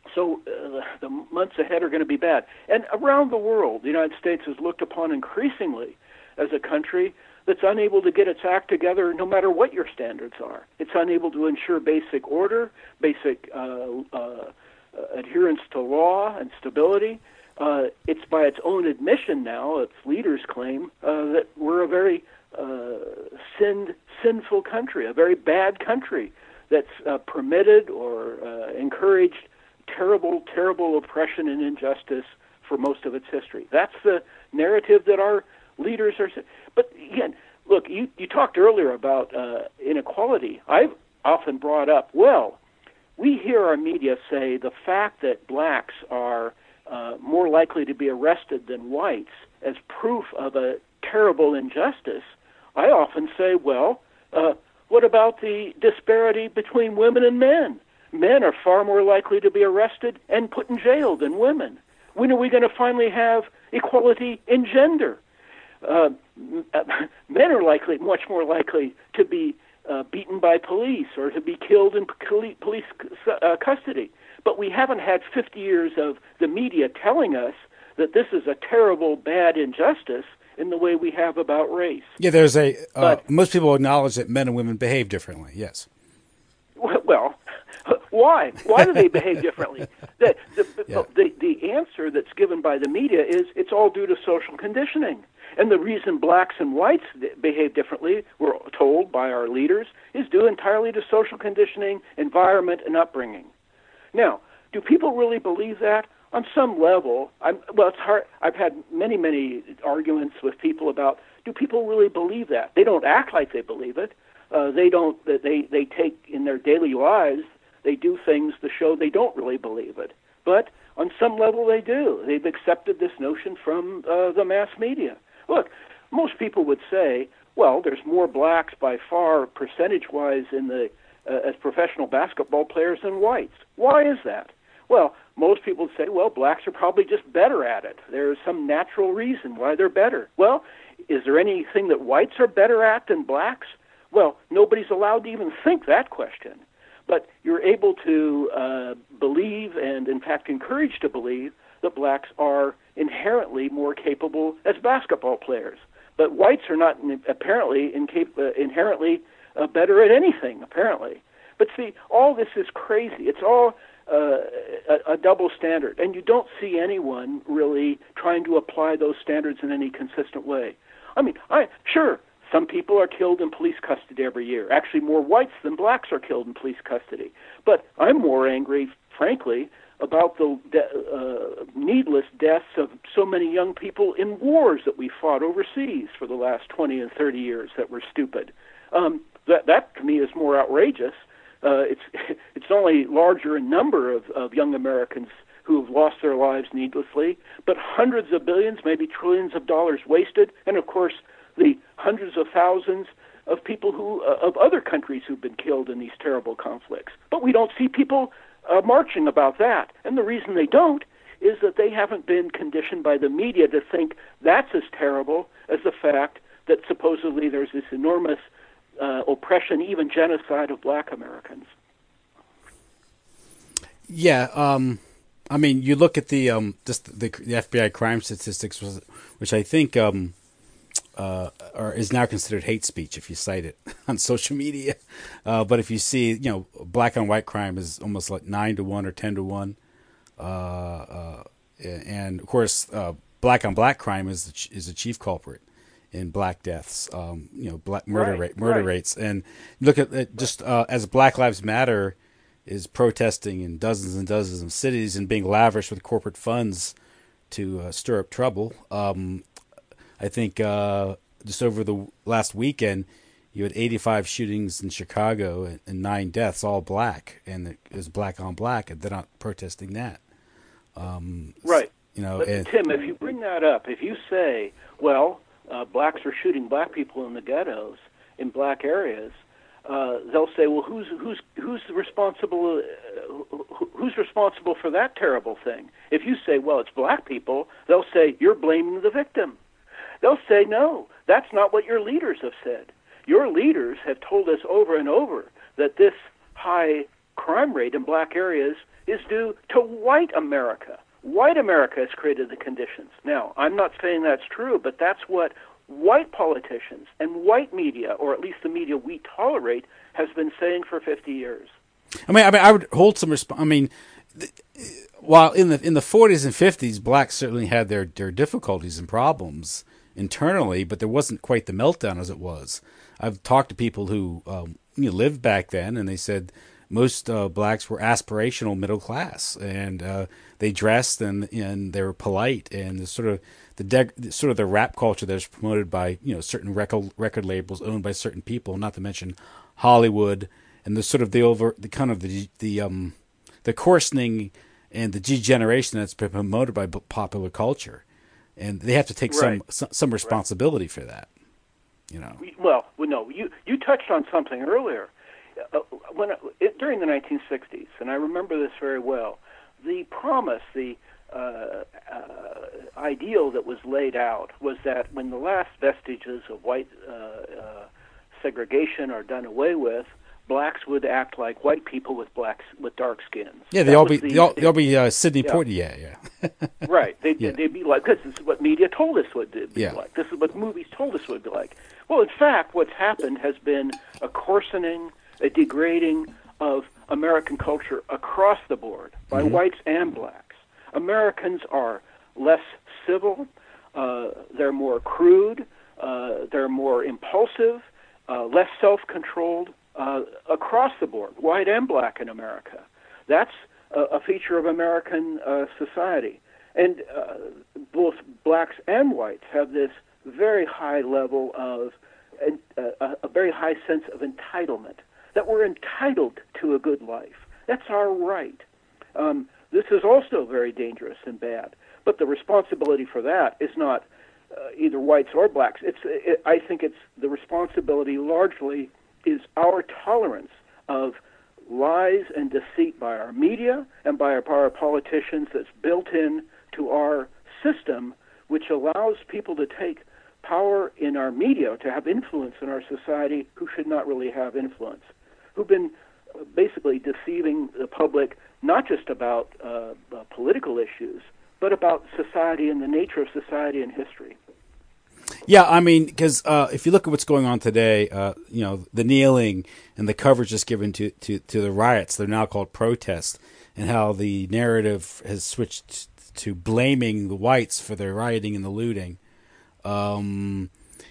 Speaker 2: So uh, the months ahead are going to be bad. And around the world, the United States is looked upon increasingly as a country that's unable to get its act together no matter what your standards are. It's unable to ensure basic order, basic uh, uh, adherence to law and stability. Uh, it's by its own admission now, its leaders claim, uh, that we're a very uh, sinned, sinful country, a very bad country that's uh, permitted or uh, encouraged terrible, terrible oppression and injustice for most of its history. That's the narrative that our leaders are. But again, look, you, you talked earlier about uh, inequality. I've often brought up, well, we hear our media say the fact that blacks are uh, more likely to be arrested than whites as proof of a terrible injustice. I often say, well, uh, what about the disparity between women and men? Men are far more likely to be arrested and put in jail than women. When are we going to finally have equality in gender? Uh, men are likely, much more likely, to be uh, beaten by police or to be killed in police uh, custody. But we haven't had fifty years of the media telling us that this is a terrible, bad injustice in the way we have about race.
Speaker 1: Yeah, there's a. Uh,
Speaker 2: but,
Speaker 1: most people acknowledge that men and women behave differently. Yes.
Speaker 2: Well, why? Why do they behave differently? The, the,
Speaker 1: yeah.
Speaker 2: the, the answer that's given by the media is it's all due to social conditioning. And the reason blacks and whites behave differently, we're told by our leaders, is due entirely to social conditioning, environment, and upbringing. Now, do people really believe that? On some level, I'm, well, it's hard. I've had many, many arguments with people about, do people really believe that? They don't act like they believe it. Uh, they don't. They they take in their daily lives. They do things to show they don't really believe it. But on some level, they do. They've accepted this notion from uh, the mass media. Look, most people would say, well, there's more blacks by far, percentage-wise, in the uh, as professional basketball players than whites. Why is that? Well, most people say, well, blacks are probably just better at it. There's some natural reason why they're better. Well, is there anything that whites are better at than blacks? Well, nobody's allowed to even think that question. But you're able to uh, believe and, in fact, encouraged to believe that blacks are inherently more capable as basketball players. But whites are not apparently incap- uh, inherently uh, better at anything, apparently. But see, all this is crazy. It's all uh, a, a double standard. And you don't see anyone really trying to apply those standards in any consistent way. I mean, I sure, some people are killed in police custody every year. Actually, more whites than blacks are killed in police custody. But I'm more angry, frankly, about the de- uh, needless deaths of so many young people in wars that we fought overseas for the last twenty and thirty years that were stupid. Um, that, that, to me, is more outrageous. Uh, it's it's only larger in number of, of young Americans who have lost their lives needlessly, but hundreds of billions, maybe trillions of dollars wasted, and, of course, the hundreds of thousands of people who uh, of other countries who've been killed in these terrible conflicts. But we don't see people uh, marching about that. And the reason they don't is that they haven't been conditioned by the media to think that's as terrible as the fact that supposedly there's this enormous uh, oppression, even genocide of black Americans.
Speaker 1: Yeah, um, I mean, you look at the um, just the, the F B I crime statistics, which I think um, uh, are, is now considered hate speech if you cite it on social media. Uh, but if you see, you know, black on white crime is almost like nine to one or ten to one, uh, uh, and of course, uh, black on black crime is the, is the chief culprit in black deaths. Um, you know, black murder
Speaker 2: right,
Speaker 1: rate, murder
Speaker 2: right.
Speaker 1: rates, and look at it just uh, as Black Lives Matter is protesting in dozens and dozens of cities and being lavish with corporate funds to uh, stir up trouble. Um, I think uh, just over the last weekend, you had eighty-five shootings in Chicago and, and nine deaths, all black, and it was black on black, and they're not protesting that. Um,
Speaker 2: right.
Speaker 1: You know,
Speaker 2: but,
Speaker 1: and,
Speaker 2: Tim, if you bring that up, if you say, well, uh, blacks are shooting black people in the ghettos, in black areas, Uh, they'll say, "Well, who's who's who's responsible? Uh, who's responsible for that terrible thing?" If you say, "Well, it's black people," they'll say, "You're blaming the victim." They'll say, "No, that's not what your leaders have said. Your leaders have told us over and over that this high crime rate in black areas is due to white America. White America has created the conditions. Now, I'm not saying that's true, but that's what white politicians and white media, or at least the media we tolerate, has been saying for fifty years.
Speaker 1: I mean, I mean, I would hold some resp- I mean, th- while in the in the forties and fifties, blacks certainly had their, their difficulties and problems internally, but there wasn't quite the meltdown as it was. I've talked to people who um, you know, lived back then, and they said most uh, blacks were aspirational middle class, and uh, they dressed and and they were polite, and the sort of the deg- sort of the rap culture that was promoted by you know certain record record labels owned by certain people, not to mention Hollywood, and the sort of the over the kind of the the um the coarsening and the degeneration that's been promoted by popular culture, and they have to take
Speaker 2: right.
Speaker 1: some some responsibility right. for that. You know.
Speaker 2: Well, no, you you touched on something earlier. Uh, when it, during the nineteen sixties, and I remember this very well, the promise, the uh, uh, ideal that was laid out was that when the last vestiges of white uh, uh, segregation are done away with, blacks would act like white people with blacks with dark skins.
Speaker 1: Yeah, they all be the, they all, they'll be uh, Sidney yeah. Poitier. Yeah,
Speaker 2: right. They'd,
Speaker 1: yeah.
Speaker 2: they'd be like, this is what media told us would be
Speaker 1: yeah.
Speaker 2: like. This is what movies told us would be like. Well, in fact, what's happened has been a coarsening, a degrading of American culture across the board by mm-hmm. whites and blacks. Americans are less civil, uh, they're more crude, uh, they're more impulsive, uh, less self-controlled uh, across the board, white and black in America. That's a, a feature of American uh, society. And uh, both blacks and whites have this very high level of, uh, a, a very high sense of entitlement, that we're entitled to a good life. That's our right. Um, this is also very dangerous and bad. But the responsibility for that is not uh, either whites or blacks. It's, it, I think it's the responsibility largely is our tolerance of lies and deceit by our media and by our, by our politicians that's built in to our system, which allows people to take power in our media, to have influence in our society who should not really have influence, who've been basically deceiving the public not just about uh, uh, political issues, but about society and the nature of society and history.
Speaker 1: Yeah, I mean, because uh, if you look at what's going on today, uh, you know, the kneeling and the coverage that's given to, to, to the riots, they're now called protests, and how the narrative has switched to blaming the whites for their rioting and the looting. Um,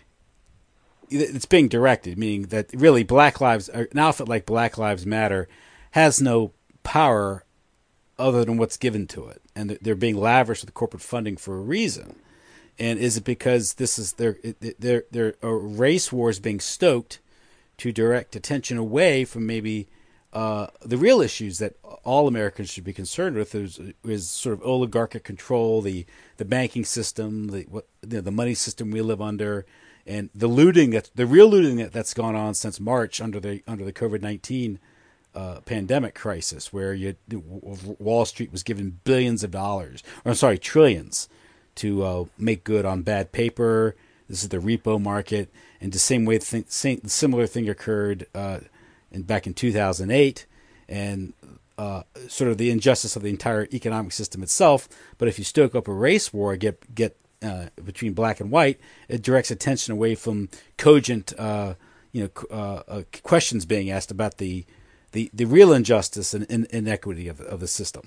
Speaker 1: it's being directed, meaning that really Black Lives, an outfit like Black Lives Matter has no power other than what's given to it. And they're being lavished with corporate funding for a reason. And is it because this is their their their a race war is being stoked to direct attention away from maybe uh, the real issues that all Americans should be concerned with? Is, is sort of oligarchic control, the the banking system, the what you know, the money system we live under, and the looting that the real looting that, that's gone on since March under the under the COVID nineteen uh, pandemic crisis, where you Wall Street was given billions of dollars, or I'm sorry, trillions, to uh, make good on bad paper. This is the repo market, and the same way, th- same similar thing occurred uh, in back in two thousand eight, and uh, sort of the injustice of the entire economic system itself. But if you stoke up a race war, get get uh, between black and white, it directs attention away from cogent, uh, you know, uh, uh, questions being asked about the the, the real injustice and, and inequity of of the system.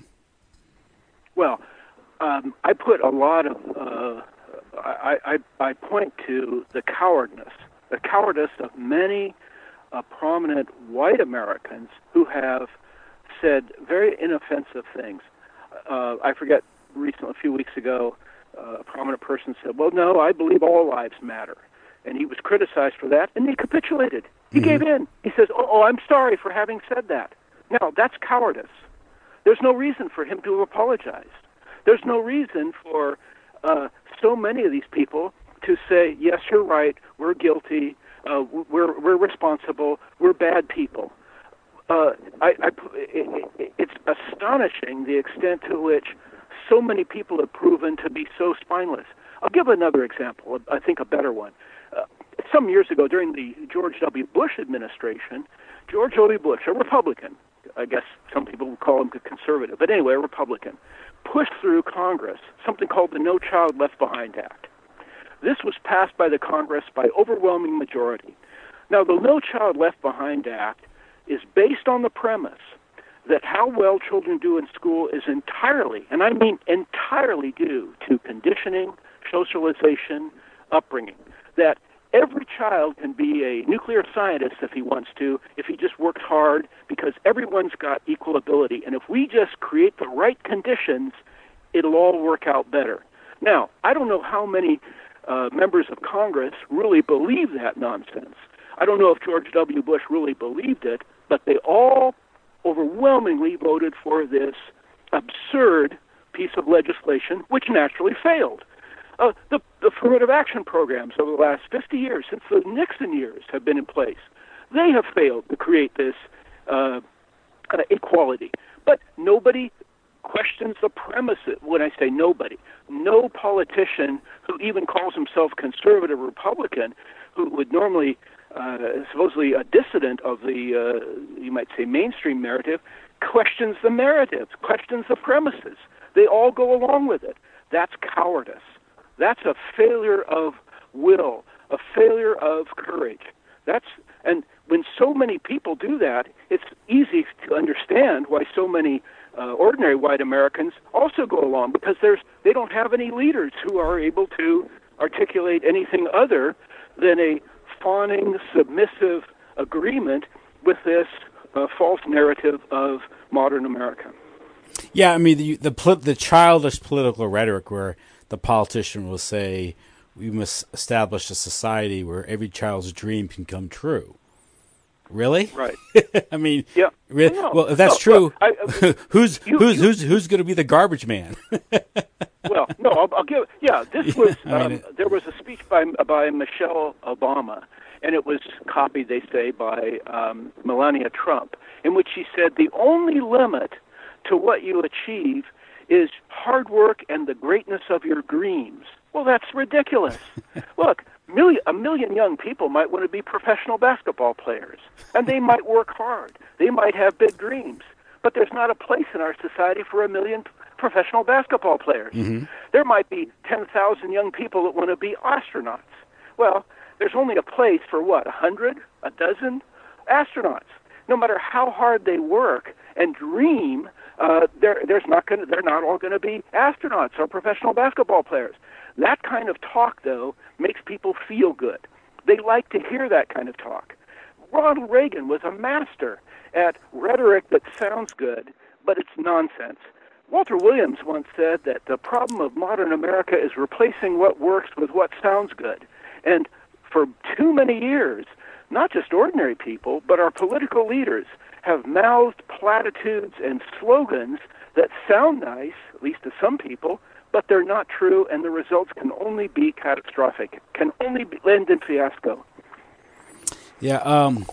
Speaker 2: Well. Um, I put a lot of, uh, I, I, I point to the cowardness, the cowardice of many uh, prominent white Americans who have said very inoffensive things. Uh, I forget, recently, a few weeks ago, uh, a prominent person said, well, no, I believe all lives matter. And he was criticized for that, and he capitulated. He mm-hmm. gave in. He says, oh, oh, I'm sorry for having said that. Now, that's cowardice. There's no reason for him to have apologized. There's no reason for uh, so many of these people to say, yes, you're right, we're guilty, uh, we're we're responsible, we're bad people. Uh, I, I, it, it's astonishing the extent to which so many people have proven to be so spineless. I'll give another example, I think a better one. Uh, some years ago, during the George W. Bush administration, George W. Bush, a Republican, I guess some people would call him a conservative, but anyway, a Republican, pushed through Congress something called the No Child Left Behind Act. This was passed by the Congress by overwhelming majority. Now, the No Child Left Behind Act is based on the premise that how well children do in school is entirely, and I mean entirely, due to conditioning, socialization, upbringing. That every child can be a nuclear scientist if he wants to, if he just works hard, because everyone's got equal ability. And if we just create the right conditions, it'll all work out better. Now, I don't know how many uh, members of Congress really believe that nonsense. I don't know if George W. Bush really believed it, but they all overwhelmingly voted for this absurd piece of legislation, which naturally failed. Uh, the, the affirmative action programs over the last fifty years, since the Nixon years have been in place, they have failed to create this uh, uh, equality. But nobody questions the premise. When I say nobody, no politician who even calls himself conservative Republican, who would normally uh, supposedly a dissident of the, uh, you might say, mainstream narrative, questions the narrative, questions the premises. They all go along with it. That's cowardice. That's a failure of will, a failure of courage. That's and when so many people do that, it's easy to understand why so many uh, ordinary white Americans also go along, because there's they don't have any leaders who are able to articulate anything other than a fawning, submissive agreement with this uh, false narrative of modern America.
Speaker 1: Yeah, I mean the the, the childish political rhetoric where the politician will say, we must establish a society where every child's dream can come true. Really?
Speaker 2: Right.
Speaker 1: I mean,
Speaker 2: yeah.
Speaker 1: Really?
Speaker 2: No,
Speaker 1: well, if that's
Speaker 2: no,
Speaker 1: true,
Speaker 2: I, I,
Speaker 1: who's
Speaker 2: you,
Speaker 1: who's
Speaker 2: you,
Speaker 1: who's who's going to be the garbage man?
Speaker 2: Well, no, I'll, I'll give. Yeah, this was.
Speaker 1: I mean,
Speaker 2: um,
Speaker 1: it,
Speaker 2: there was a speech by by Michelle Obama, and it was copied, they say, by um, Melania Trump, in which she said the only limit to what you achieve is hard work and the greatness of your dreams. Well, that's ridiculous. Look, million, a million young people might want to be professional basketball players, and they might work hard. They might have big dreams, but there's not a place in our society for a million professional basketball players.
Speaker 1: Mm-hmm.
Speaker 2: There might be ten thousand young people that want to be astronauts. Well, there's only a place for, what, a hundred, a dozen astronauts. No matter how hard they work and dream, uh, they're, there's not gonna, they're not all going to be astronauts or professional basketball players. That kind of talk, though, makes people feel good. They like to hear that kind of talk. Ronald Reagan was a master at rhetoric that sounds good, but it's nonsense. Walter Williams once said that the problem of modern America is replacing what works with what sounds good. And for too many years, not just ordinary people, but our political leaders have mouthed platitudes and slogans that sound nice, at least to some people, but they're not true, and the results can only be catastrophic, can only be, end in fiasco.
Speaker 1: Yeah, um,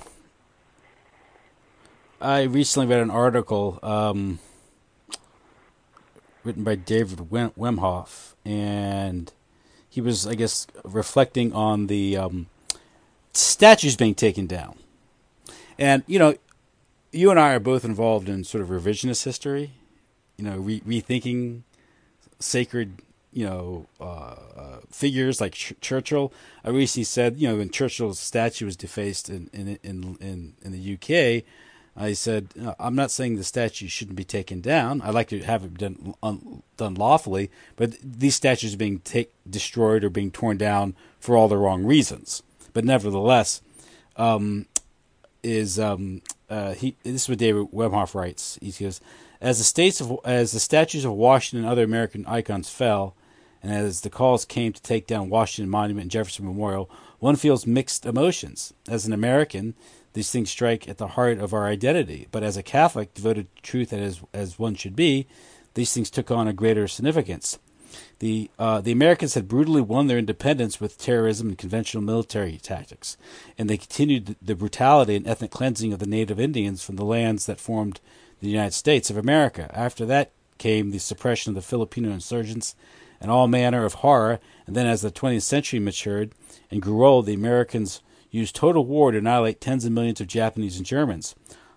Speaker 1: I recently read an article um, written by David Wemhoff, and he was, I guess, reflecting on the um, statues being taken down. And, you know, you and I are both involved in sort of revisionist history, you know, re- rethinking sacred, you know, uh, uh, figures like Ch- Churchill. I recently said, you know, when Churchill's statue was defaced in in in in, in the U K, I said, I'm not saying the statue shouldn't be taken down. I'd like to have it done un, done lawfully, but these statues are being take, destroyed or being torn down for all the wrong reasons. But nevertheless, um, is um, uh, he? This is what David Wemhoff writes. He goes, as the states of as the statues of Washington and other American icons fell, and as the calls came to take down Washington Monument and Jefferson Memorial, one feels mixed emotions. As an American, these things strike at the heart of our identity. But as a Catholic, devoted to truth as as one should be, these things took on a greater significance. The uh, the Americans had brutally won their independence with terrorism and conventional military tactics, and they continued the brutality and ethnic cleansing of the native Indians from the lands that formed the United States of America. After that came the suppression of the Filipino insurgents and all manner of horror, and then as the twentieth century matured and grew old, the Americans used total war to annihilate tens of millions of Japanese and Germans.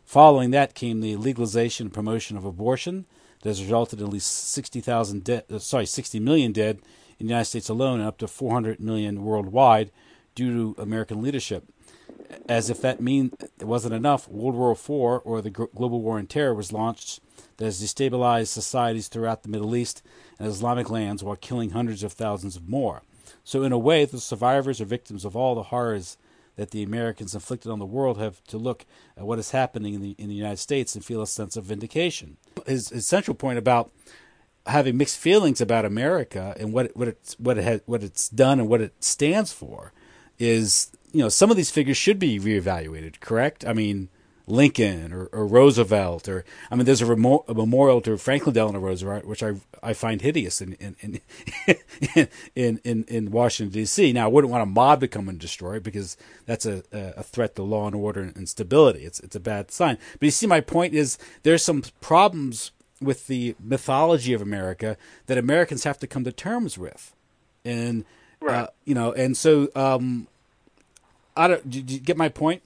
Speaker 1: Following that came the legalization and promotion of abortion that has resulted in at least sixty thousand dead, uh, sorry, sixty million dead in the United States alone and up to four hundred million worldwide due to American leadership. As if that mean it wasn't enough, World War Four, or the global war on terror, was launched that has destabilized societies throughout the Middle East and Islamic lands while killing hundreds of thousands of more. So in a way, the survivors or victims of all the horrors that the Americans inflicted on the world have to look at what is happening in the in the United States and feel a sense of vindication. His, his central point about having mixed feelings about America and what it, what it's what it has, what it's done and what it stands for is, you know, some of these figures should be reevaluated. Correct? I mean, Lincoln or, or Roosevelt, or I mean, there's a, remo- a memorial to Franklin Delano Roosevelt, which I I find hideous in in in in, in, in Washington D C. Now, I wouldn't want a mob to come and destroy it because that's a, a threat to law and order and stability. It's it's a bad sign. But you see, my point is there's some problems with the mythology of America that Americans have to come to terms with, and right. uh, you know, and so um, I don't. Did you get my point?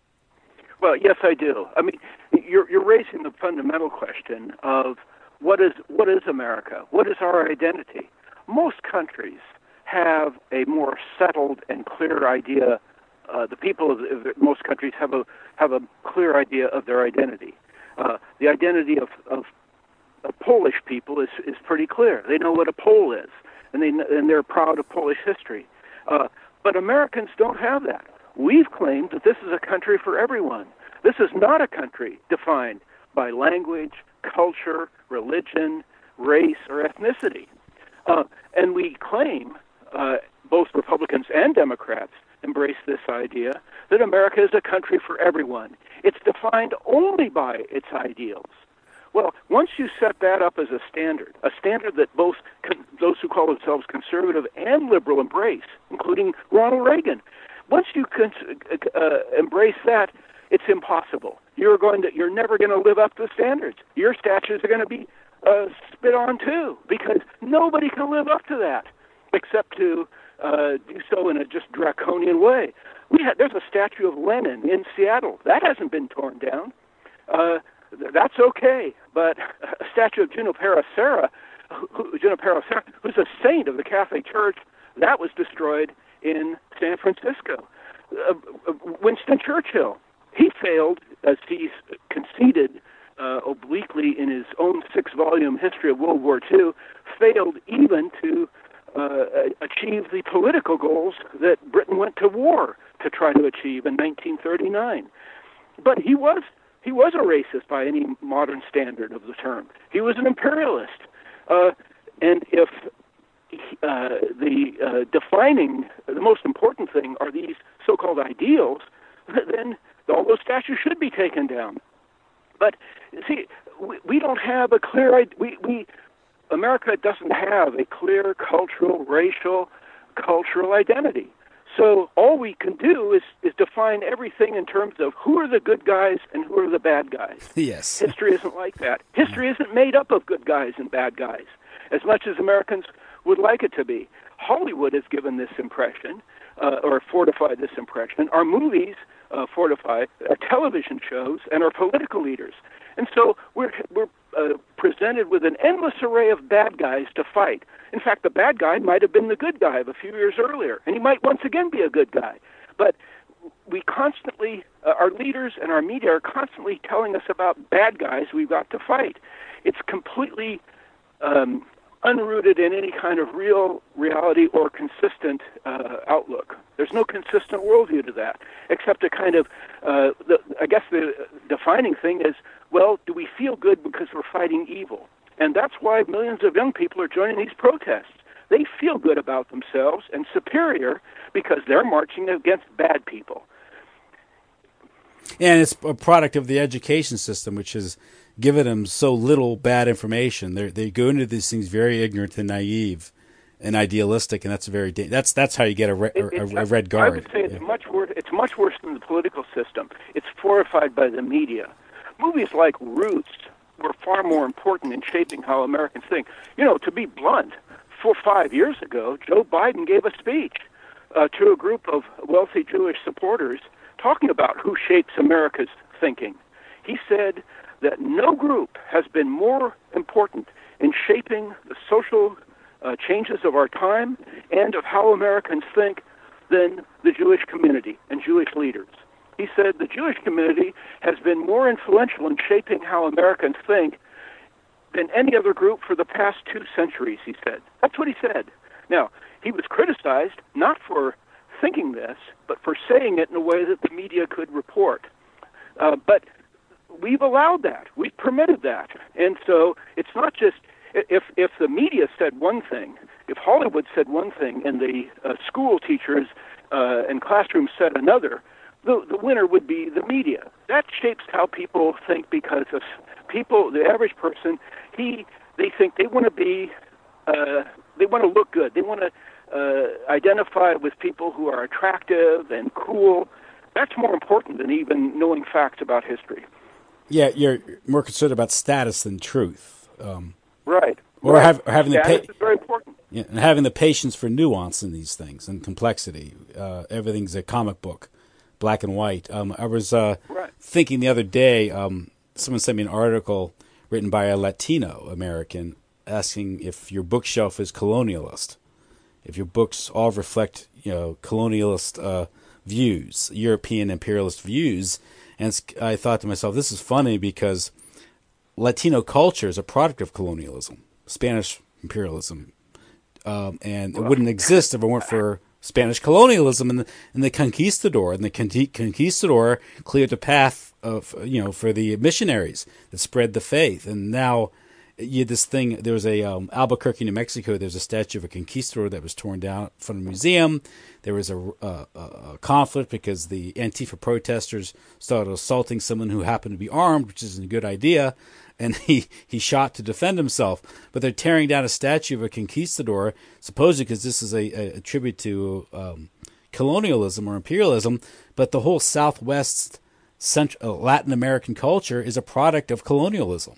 Speaker 2: Well, yes, I do. I mean, you're you're raising the fundamental question of what is what is America? What is our identity? Most countries have a more settled and clear idea. Uh, the people of, of most countries have a have a clear idea of their identity. Uh, the identity of, of of Polish people is is pretty clear. They know what a Pole is, and they and they're proud of Polish history. Uh, but Americans don't have that. We've claimed that this is a country for everyone. This is not a country defined by language, culture, religion, race, or ethnicity. Uh, and we claim, uh, both Republicans and Democrats embrace this idea, that America is a country for everyone. It's defined only by its ideals. Well, once you set that up as a standard, a standard that both con- those who call themselves conservative and liberal embrace, including Ronald Reagan, once you can uh, embrace that, it's impossible. You're going to, you're never going to live up to the standards. Your statues are going to be uh, spit on too, because nobody can live up to that, except to uh, do so in a just draconian way. We had, there's a statue of Lenin in Seattle that hasn't been torn down. Uh, that's okay, but a statue of Junipero Serra, who, Junipero Serra, who's a saint of the Catholic Church, that was destroyed in San Francisco. Uh, Winston Churchill, he failed, as he's conceded uh, obliquely in his own six-volume history of World War Two, failed even to uh, achieve the political goals that Britain went to war to try to achieve in nineteen thirty-nine. But he was he was a racist by any modern standard of the term. He was an imperialist. Uh, and if Uh, the uh, defining, the most important thing are these so-called ideals, then all those statues should be taken down. But see, we, we don't have a clear, we, we, America doesn't have a clear cultural, racial, cultural identity. So all we can do is, is define everything in terms of who are the good guys and who are the bad guys.
Speaker 1: Yes.
Speaker 2: History isn't like that. History isn't made up of good guys and bad guys, as much as Americans would like it to be. Hollywood has given this impression, uh, or fortified this impression. Our movies uh, fortify our television shows and our political leaders. And so we're, we're uh, presented with an endless array of bad guys to fight. In fact, the bad guy might have been the good guy of a few years earlier, and he might once again be a good guy. But we constantly, uh, our leaders and our media are constantly telling us about bad guys we've got to fight. It's completely Um, unrooted in any kind of real reality or consistent uh, outlook. There's no consistent worldview to that, except a kind of, uh, the, I guess the defining thing is, well, do we feel good because we're fighting evil? And that's why millions of young people are joining these protests. They feel good about themselves and superior because they're marching against bad people.
Speaker 1: And it's a product of the education system, which has given them so little bad information. They they go into these things very ignorant and naive and idealistic, and that's a very that's that's how you get a, re, a, a red guard.
Speaker 2: I would say it's
Speaker 1: yeah.
Speaker 2: much worse. It's much worse than the political system. It's fortified by the media. Movies like Roots were far more important in shaping how Americans think. You know, to be blunt, four five years ago, Joe Biden gave a speech uh, to a group of wealthy Jewish supporters talking about who shapes America's thinking. He said that no group has been more important in shaping the social uh, changes of our time and of how Americans think than the Jewish community and Jewish leaders. He said the Jewish community has been more influential in shaping how Americans think than any other group for the past two centuries, he said. That's what he said. Now, he was criticized not for thinking this, but for saying it in a way that the media could report. Uh, but we've allowed that. We've permitted that. And so it's not just, if if the media said one thing, if Hollywood said one thing and the uh, school teachers uh, and classrooms said another, the, the winner would be the media. That shapes how people think, because of people, the average person, he they think they want to be, uh, they want to look good. They want to uh, identify with people who are attractive and cool. That's more important than even knowing facts about history.
Speaker 1: Yeah, you're more concerned about status than truth. Um,
Speaker 2: right.
Speaker 1: Or,
Speaker 2: right.
Speaker 1: Have, or having
Speaker 2: status
Speaker 1: the pa-
Speaker 2: is very important.
Speaker 1: Yeah, and having the patience for nuance in these things and complexity. Uh, everything's a comic book, black and white. Um, I was uh,
Speaker 2: right.
Speaker 1: thinking the other day, um, someone sent me an article written by a Latino American asking if your bookshelf is colonialist, if your books all reflect, you know, colonialist uh, views, European imperialist views. And I thought to myself, this is funny because Latino culture is a product of colonialism, Spanish imperialism, um, and it wouldn't exist if it weren't for Spanish colonialism and the, and the conquistador. And the conquistador cleared the path of, you know, for the missionaries that spread the faith. And now you had this thing. There was a um, Albuquerque, New Mexico. There's a statue of a conquistador that was torn down from a museum. There was a, a, a conflict because the Antifa protesters started assaulting someone who happened to be armed, which isn't a good idea. And he, he shot to defend himself. But they're tearing down a statue of a conquistador, supposedly because this is a, a, a tribute to um, colonialism or imperialism. But the whole Southwest Central, uh, Latin American culture is a product of colonialism.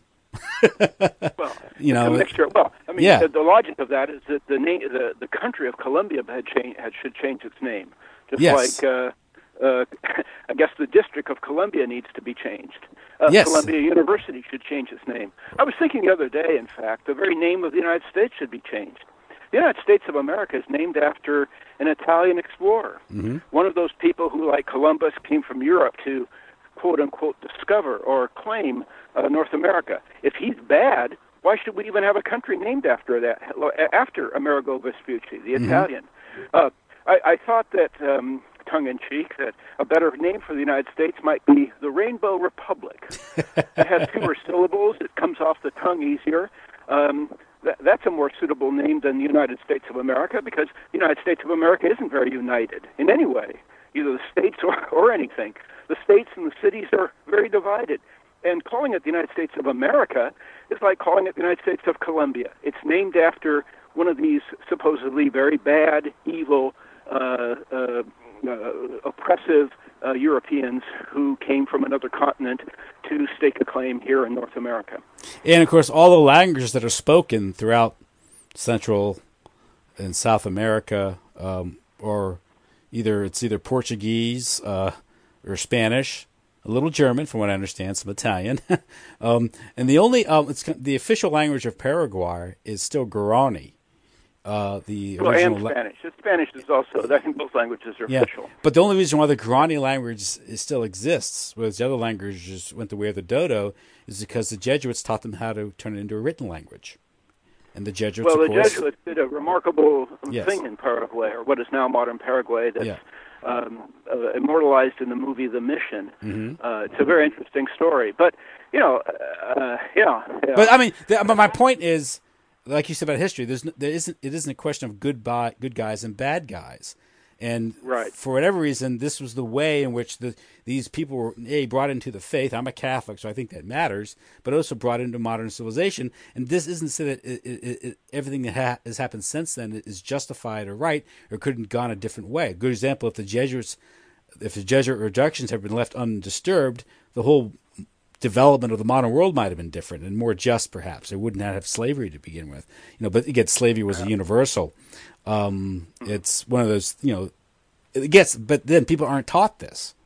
Speaker 2: Well,
Speaker 1: you know,
Speaker 2: a mixture. Well, I mean,
Speaker 1: yeah.
Speaker 2: the, the logic of that is that the name, the, the country of Colombia had changed, had, should change its name, just
Speaker 1: yes.
Speaker 2: like uh, uh, I guess the District of Columbia needs to be changed. Uh,
Speaker 1: yes.
Speaker 2: Columbia University should change its name. I was thinking the other day, in fact, the very name of the United States should be changed. The United States of America is named after an Italian explorer,
Speaker 1: mm-hmm.
Speaker 2: one of those people who, like Columbus, came from Europe to quote-unquote discover or claim uh, North America. If he's bad, why should we even have a country named after that, after Amerigo Vespucci, the mm-hmm. Italian? Uh, I, I thought that, um, tongue-in-cheek, that a better name for the United States might be the Rainbow Republic. It has fewer syllables. It comes off the tongue easier. Um, th- that's a more suitable name than the United States of America, because the United States of America isn't very united in any way, either the states or, or anything. The states and the cities are very divided. And calling it the United States of America is like calling it the United States of Colombia. It's named after one of these supposedly very bad, evil, uh, uh, uh, oppressive uh, Europeans who came from another continent to stake a claim here in North America.
Speaker 1: And, of course, all the languages that are spoken throughout Central and South America, um, or either it's either Portuguese uh, or Spanish, a little German, from what I understand, some Italian, um, and the only um, it's the official language of Paraguay is still Guarani. Uh, the
Speaker 2: well,
Speaker 1: original
Speaker 2: and
Speaker 1: la-
Speaker 2: Spanish. Spanish is also. I think both languages are
Speaker 1: yeah.
Speaker 2: official.
Speaker 1: But the only reason why the Guarani language is, still exists, whereas the other languages went the way of the dodo, is because the Jesuits taught them how to turn it into a written language. And the Jesuits,
Speaker 2: well,
Speaker 1: of
Speaker 2: the
Speaker 1: course,
Speaker 2: Jesuits did a remarkable
Speaker 1: yes.
Speaker 2: thing in Paraguay, or what is now modern Paraguay, that's
Speaker 1: yeah.
Speaker 2: um, uh, immortalized in the movie The Mission.
Speaker 1: Mm-hmm.
Speaker 2: Uh, it's a very interesting story. But, you know, uh, yeah, yeah.
Speaker 1: But, I mean, the, but my point is, like you said about history, there's there isn't it isn't a question of good by, good guys and bad guys. And
Speaker 2: right.
Speaker 1: for whatever reason, this was the way in which the these people were a brought into the faith. I'm a Catholic, so I think that matters, but also brought into modern civilization. And this isn't to say that it, it, it, everything that ha- has happened since then is justified or right, or couldn't have gone a different way. A good example: if the Jesuits, if the Jesuit reductions had been left undisturbed, the whole development of the modern world might have been different and more just, perhaps. They wouldn't have slavery to begin with, you know. But again, slavery was a universal. Um, it's one of those, you know, it gets, but then people aren't taught this.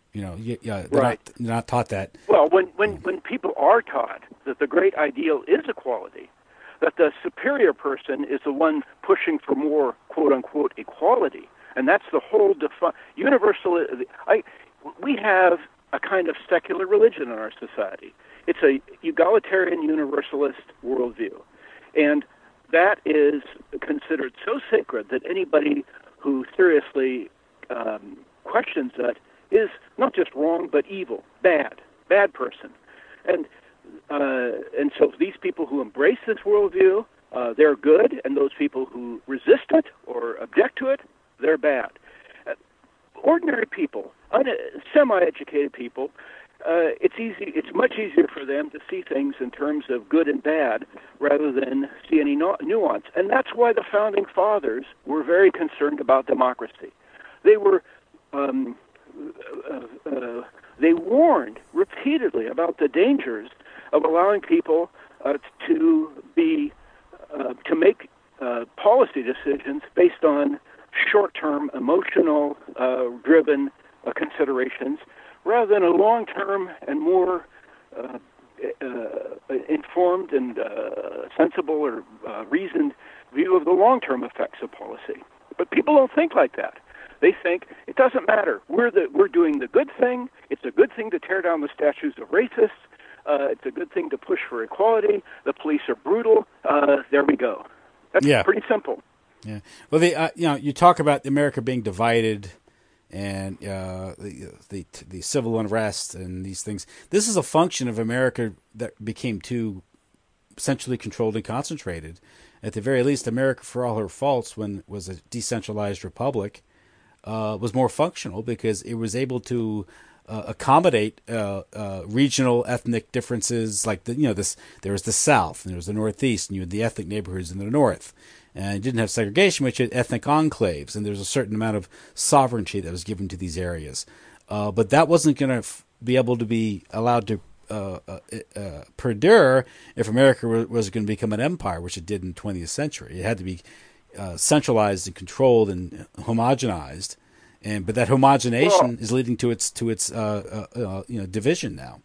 Speaker 1: You know, you, yeah, they're
Speaker 2: Right.
Speaker 1: not they're not taught that.
Speaker 2: Well, when, when, when people are taught that the great ideal is equality, that the superior person is the one pushing for more quote-unquote equality, and that's the whole defi- universal. I, we have a kind of secular religion in our society. It's a egalitarian universalist worldview, and that is considered so sacred that anybody who seriously um, questions that is not just wrong, but evil, bad, bad person. And uh, and so these people who embrace this worldview, uh, they're good, and those people who resist it or object to it, they're bad. Uh, ordinary people, un- semi-educated people, uh, it's easy. It's much easier for them to see things in terms of good and bad rather than see any nu- nuance. And that's why the Founding Fathers were very concerned about democracy. They were... Um, Uh, uh, they warned repeatedly about the dangers of allowing people uh, to be uh, to make uh, policy decisions based on short-term, emotional, uh, driven uh, considerations, rather than a long-term and more uh, uh, informed and uh, sensible or uh, reasoned view of the long-term effects of policy. But people don't think like that. They think it doesn't matter. We're the we're doing the good thing. It's a good thing to tear down the statues of racists. Uh, it's a good thing to push for equality. The police are brutal. Uh, there we go. That's
Speaker 1: Yeah.
Speaker 2: pretty simple.
Speaker 1: Yeah. Well, they, uh, you know, you talk about America being divided and uh, the, the the civil unrest and these things. This is a function of America that became too centrally controlled and concentrated. At the very least, America, for all her faults, when it was a decentralized republic, uh, was more functional because it was able to uh, accommodate uh, uh, regional ethnic differences. Like the, you know, this there was the South and there was the Northeast, and you had the ethnic neighborhoods in the North. And you didn't have segregation, but you had ethnic enclaves, and there was a certain amount of sovereignty that was given to these areas. Uh, but that wasn't going to f- be able to be allowed to uh, uh, uh, perdure if America w- was going to become an empire, which it did in the twentieth century. It had to be uh, centralized and controlled and homogenized, and but that homogenization
Speaker 2: Well,
Speaker 1: is leading to its to its uh, uh, uh, you know division now.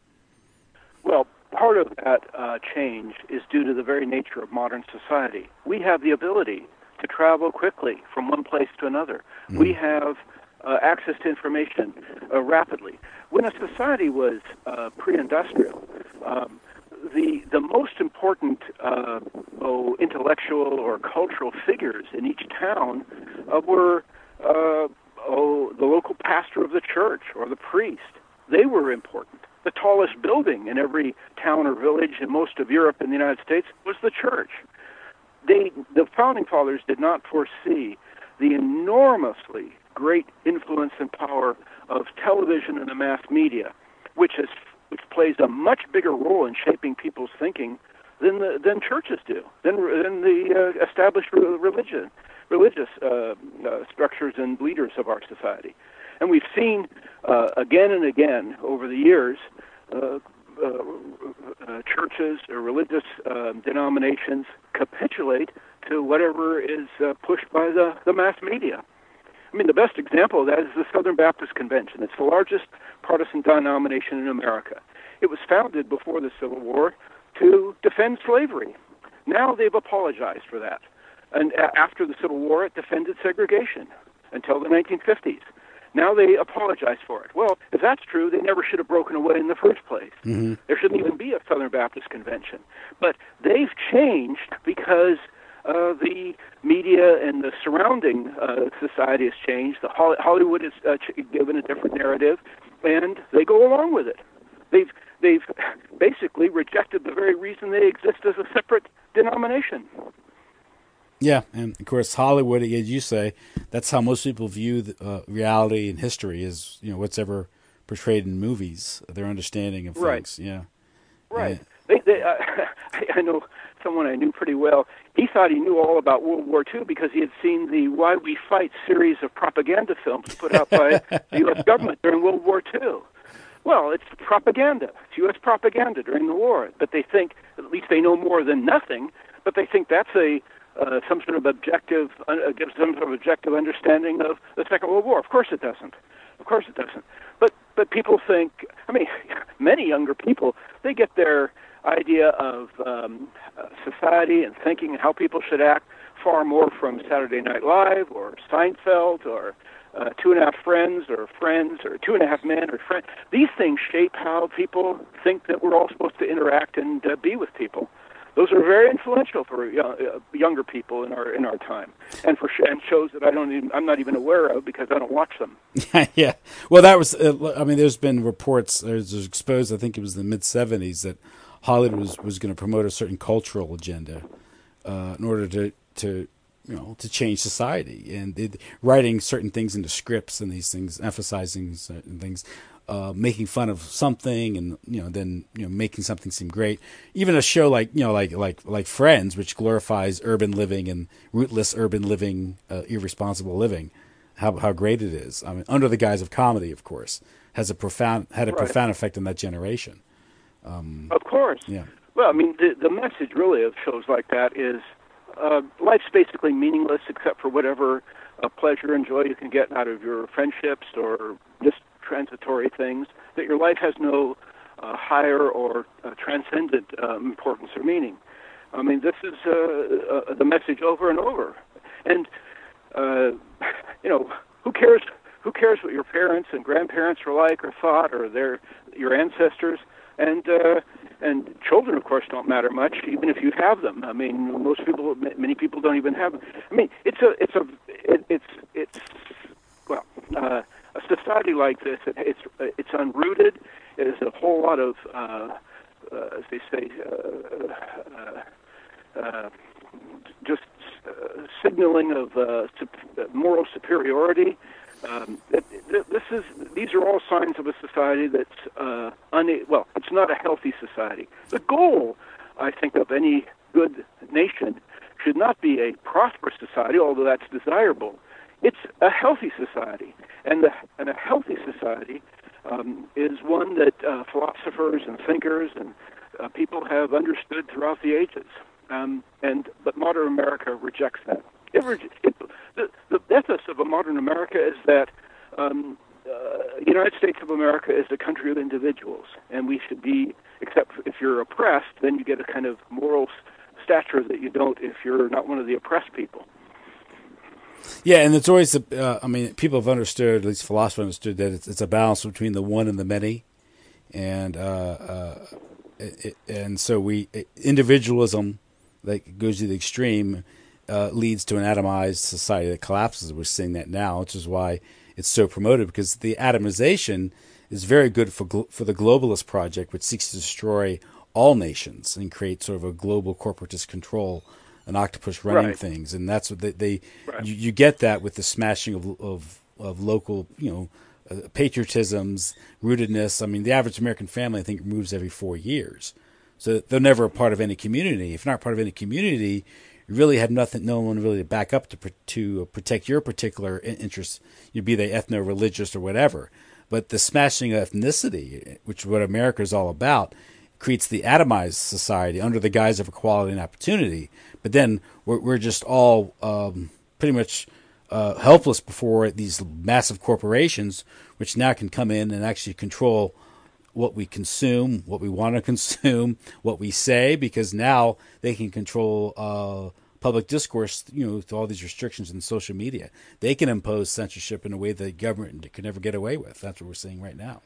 Speaker 2: Well, part of that uh, change is due to the very nature of modern society. We have the ability to travel quickly from one place to another. Mm-hmm. We have uh, access to information uh, rapidly. When a society was uh, pre-industrial, um, the the most important uh, oh, intellectual or cultural figures in each town uh, were uh, oh, the local pastor of the church or the priest. They were important. The tallest building in every town or village in most of Europe and the United States was the church. They, the Founding Fathers did not foresee the enormously great influence and power of television and the mass media, which is which plays a much bigger role in shaping people's thinking than the, than churches do, than than the uh, established religion, religious uh, uh, structures and leaders of our society. And we've seen uh, again and again over the years uh, uh, uh, churches or religious uh, denominations capitulate to whatever is uh, pushed by the, the mass media. I mean, the best example of that is the Southern Baptist Convention. It's the largest Protestant denomination in America. It was founded before the Civil War to defend slavery. Now they've apologized for that. And a- after the Civil War, it defended segregation until the nineteen fifties. Now they apologize for it. Well, if that's true, they never should have broken away in the first place. Mm-hmm. There shouldn't even be a Southern Baptist Convention. But they've changed because uh, the media and the surrounding uh, society has changed. The Hol- Hollywood has uh, ch- given a different narrative, and they go along with it. They've they've basically rejected the very reason they exist as a separate denomination.
Speaker 1: Yeah, and of course Hollywood, as you say, that's how most people view the, uh, reality and history is, you know, what's ever portrayed in movies, their understanding of
Speaker 2: Right.
Speaker 1: things. Yeah,
Speaker 2: right.
Speaker 1: Yeah.
Speaker 2: They, they, uh, I know someone I knew pretty well. He thought he knew all about World War Two because he had seen the Why We Fight series of propaganda films put out by the U S government during World War Two. Well, it's propaganda. It's U S propaganda during the war. But they think, at least they know more than nothing, but they think that's a Uh, some sort of objective, uh, gives some sort of objective understanding of the Second World War. Of course it doesn't. Of course it doesn't. But but people think, I mean, many younger people, they get their idea of um, uh, society and thinking how people should act far more from Saturday Night Live or Seinfeld or uh, Two and a Half Friends or Friends or Two and a Half Men or Friends. These things shape how people think that we're all supposed to interact and uh, be with people. Those are very influential for young, uh, younger people in our in our time, and for sh- and shows that I don't even, I'm not even aware of because I don't watch them.
Speaker 1: Yeah, well, that was. Uh, I mean, there's been reports. There's exposed. I think it was the mid seventies that Hollywood was, was going to promote a certain cultural agenda uh, in order to to you know to change society, and it, writing certain things into scripts and these things, emphasizing certain things. Uh, making fun of something, and you know, then you know, making something seem great. Even a show like you know, like like like Friends, which glorifies urban living and rootless urban living, uh, irresponsible living, how how great it is. I mean, under the guise of comedy, of course, has a profound had a
Speaker 2: Right.
Speaker 1: profound effect on that generation.
Speaker 2: Um, of course.
Speaker 1: Yeah.
Speaker 2: Well, I mean, the the message really of shows like that is uh, life's basically meaningless except for whatever uh, pleasure and joy you can get out of your friendships or just transitory things, that your life has no uh, higher or uh, transcendent um, importance or meaning. I mean, this is uh, uh, the message over and over. And, uh, you know, who cares Who cares what your parents and grandparents were like or thought or their your ancestors? And uh, and children, of course, don't matter much, even if you have them. I mean, most people, many people don't even have them. I mean, it's a, it's a, it, it's, it's, well, uh, a society like this, it, it's it's unrooted. There's a whole lot of, uh, uh, as they say, uh, uh, uh, just uh, signaling of uh, sup- moral superiority. Um, it, it, this is these are all signs of a society that's uh, una- well, it's not a healthy society. The goal, I think, of any good nation should not be a prosperous society, although that's desirable. It's a healthy society, and, the, and a healthy society um, is one that uh, philosophers and thinkers and uh, people have understood throughout the ages. Um, and but modern America rejects that. It, it, the, the ethos of a modern America is that um, uh, the United States of America is a country of individuals, and we should be, except if you're oppressed, then you get a kind of moral stature that you don't if you're not one of the oppressed people.
Speaker 1: Yeah, and it's always, uh, I mean, people have understood, at least philosophers understood, that it's, it's a balance between the one and the many. And uh, uh, it, and so we, individualism that goes to the extreme uh, leads to an atomized society that collapses. We're seeing that now, which is why it's so promoted, because the atomization is very good for glo- for the globalist project, which seeks to destroy all nations and create sort of a global corporatist control, an octopus running
Speaker 2: Right.
Speaker 1: things, and that's what they, they
Speaker 2: Right.
Speaker 1: you, you get that with the smashing of of, of local, you know, uh, patriotisms, rootedness. I mean, the average American family, I think, moves every four years, so they're never a part of any community. If not part of any community, you really have nothing, no one really to back up to to protect your particular interests. You be they ethno-religious or whatever. But the smashing of ethnicity, which is what America is all about, creates the atomized society under the guise of equality and opportunity. But then we're, we're just all um, pretty much uh, helpless before these massive corporations, which now can come in and actually control what we consume, what we want to consume, what we say, because now they can control uh, public discourse, you know, with all these restrictions in social media. They can impose censorship in a way that the government could never get away with. That's what we're seeing right now.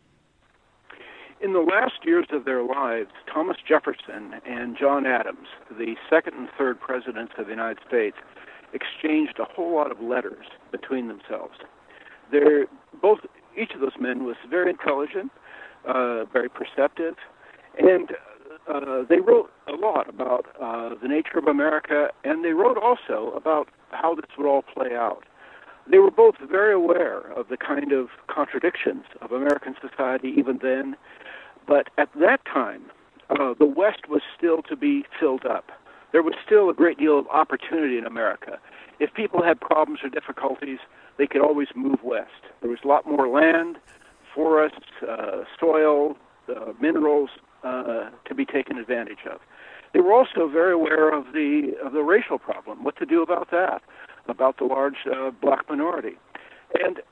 Speaker 2: In the last years of their lives, Thomas Jefferson and John Adams, the second and third presidents of the United States, exchanged a whole lot of letters between themselves. They're both, each of those men was very intelligent, uh, very perceptive, and uh, they wrote a lot about uh, the nature of America, and they wrote also about how this would all play out. They were both very aware of the kind of contradictions of American society even then, but at that time, uh, the West was still to be filled up. There was still a great deal of opportunity in America. If people had problems or difficulties, they could always move west. There was a lot more land, forests, uh, soil, uh, minerals uh, to be taken advantage of. They were also very aware of the of the racial problem, what to do about that, about the large uh, black minority. And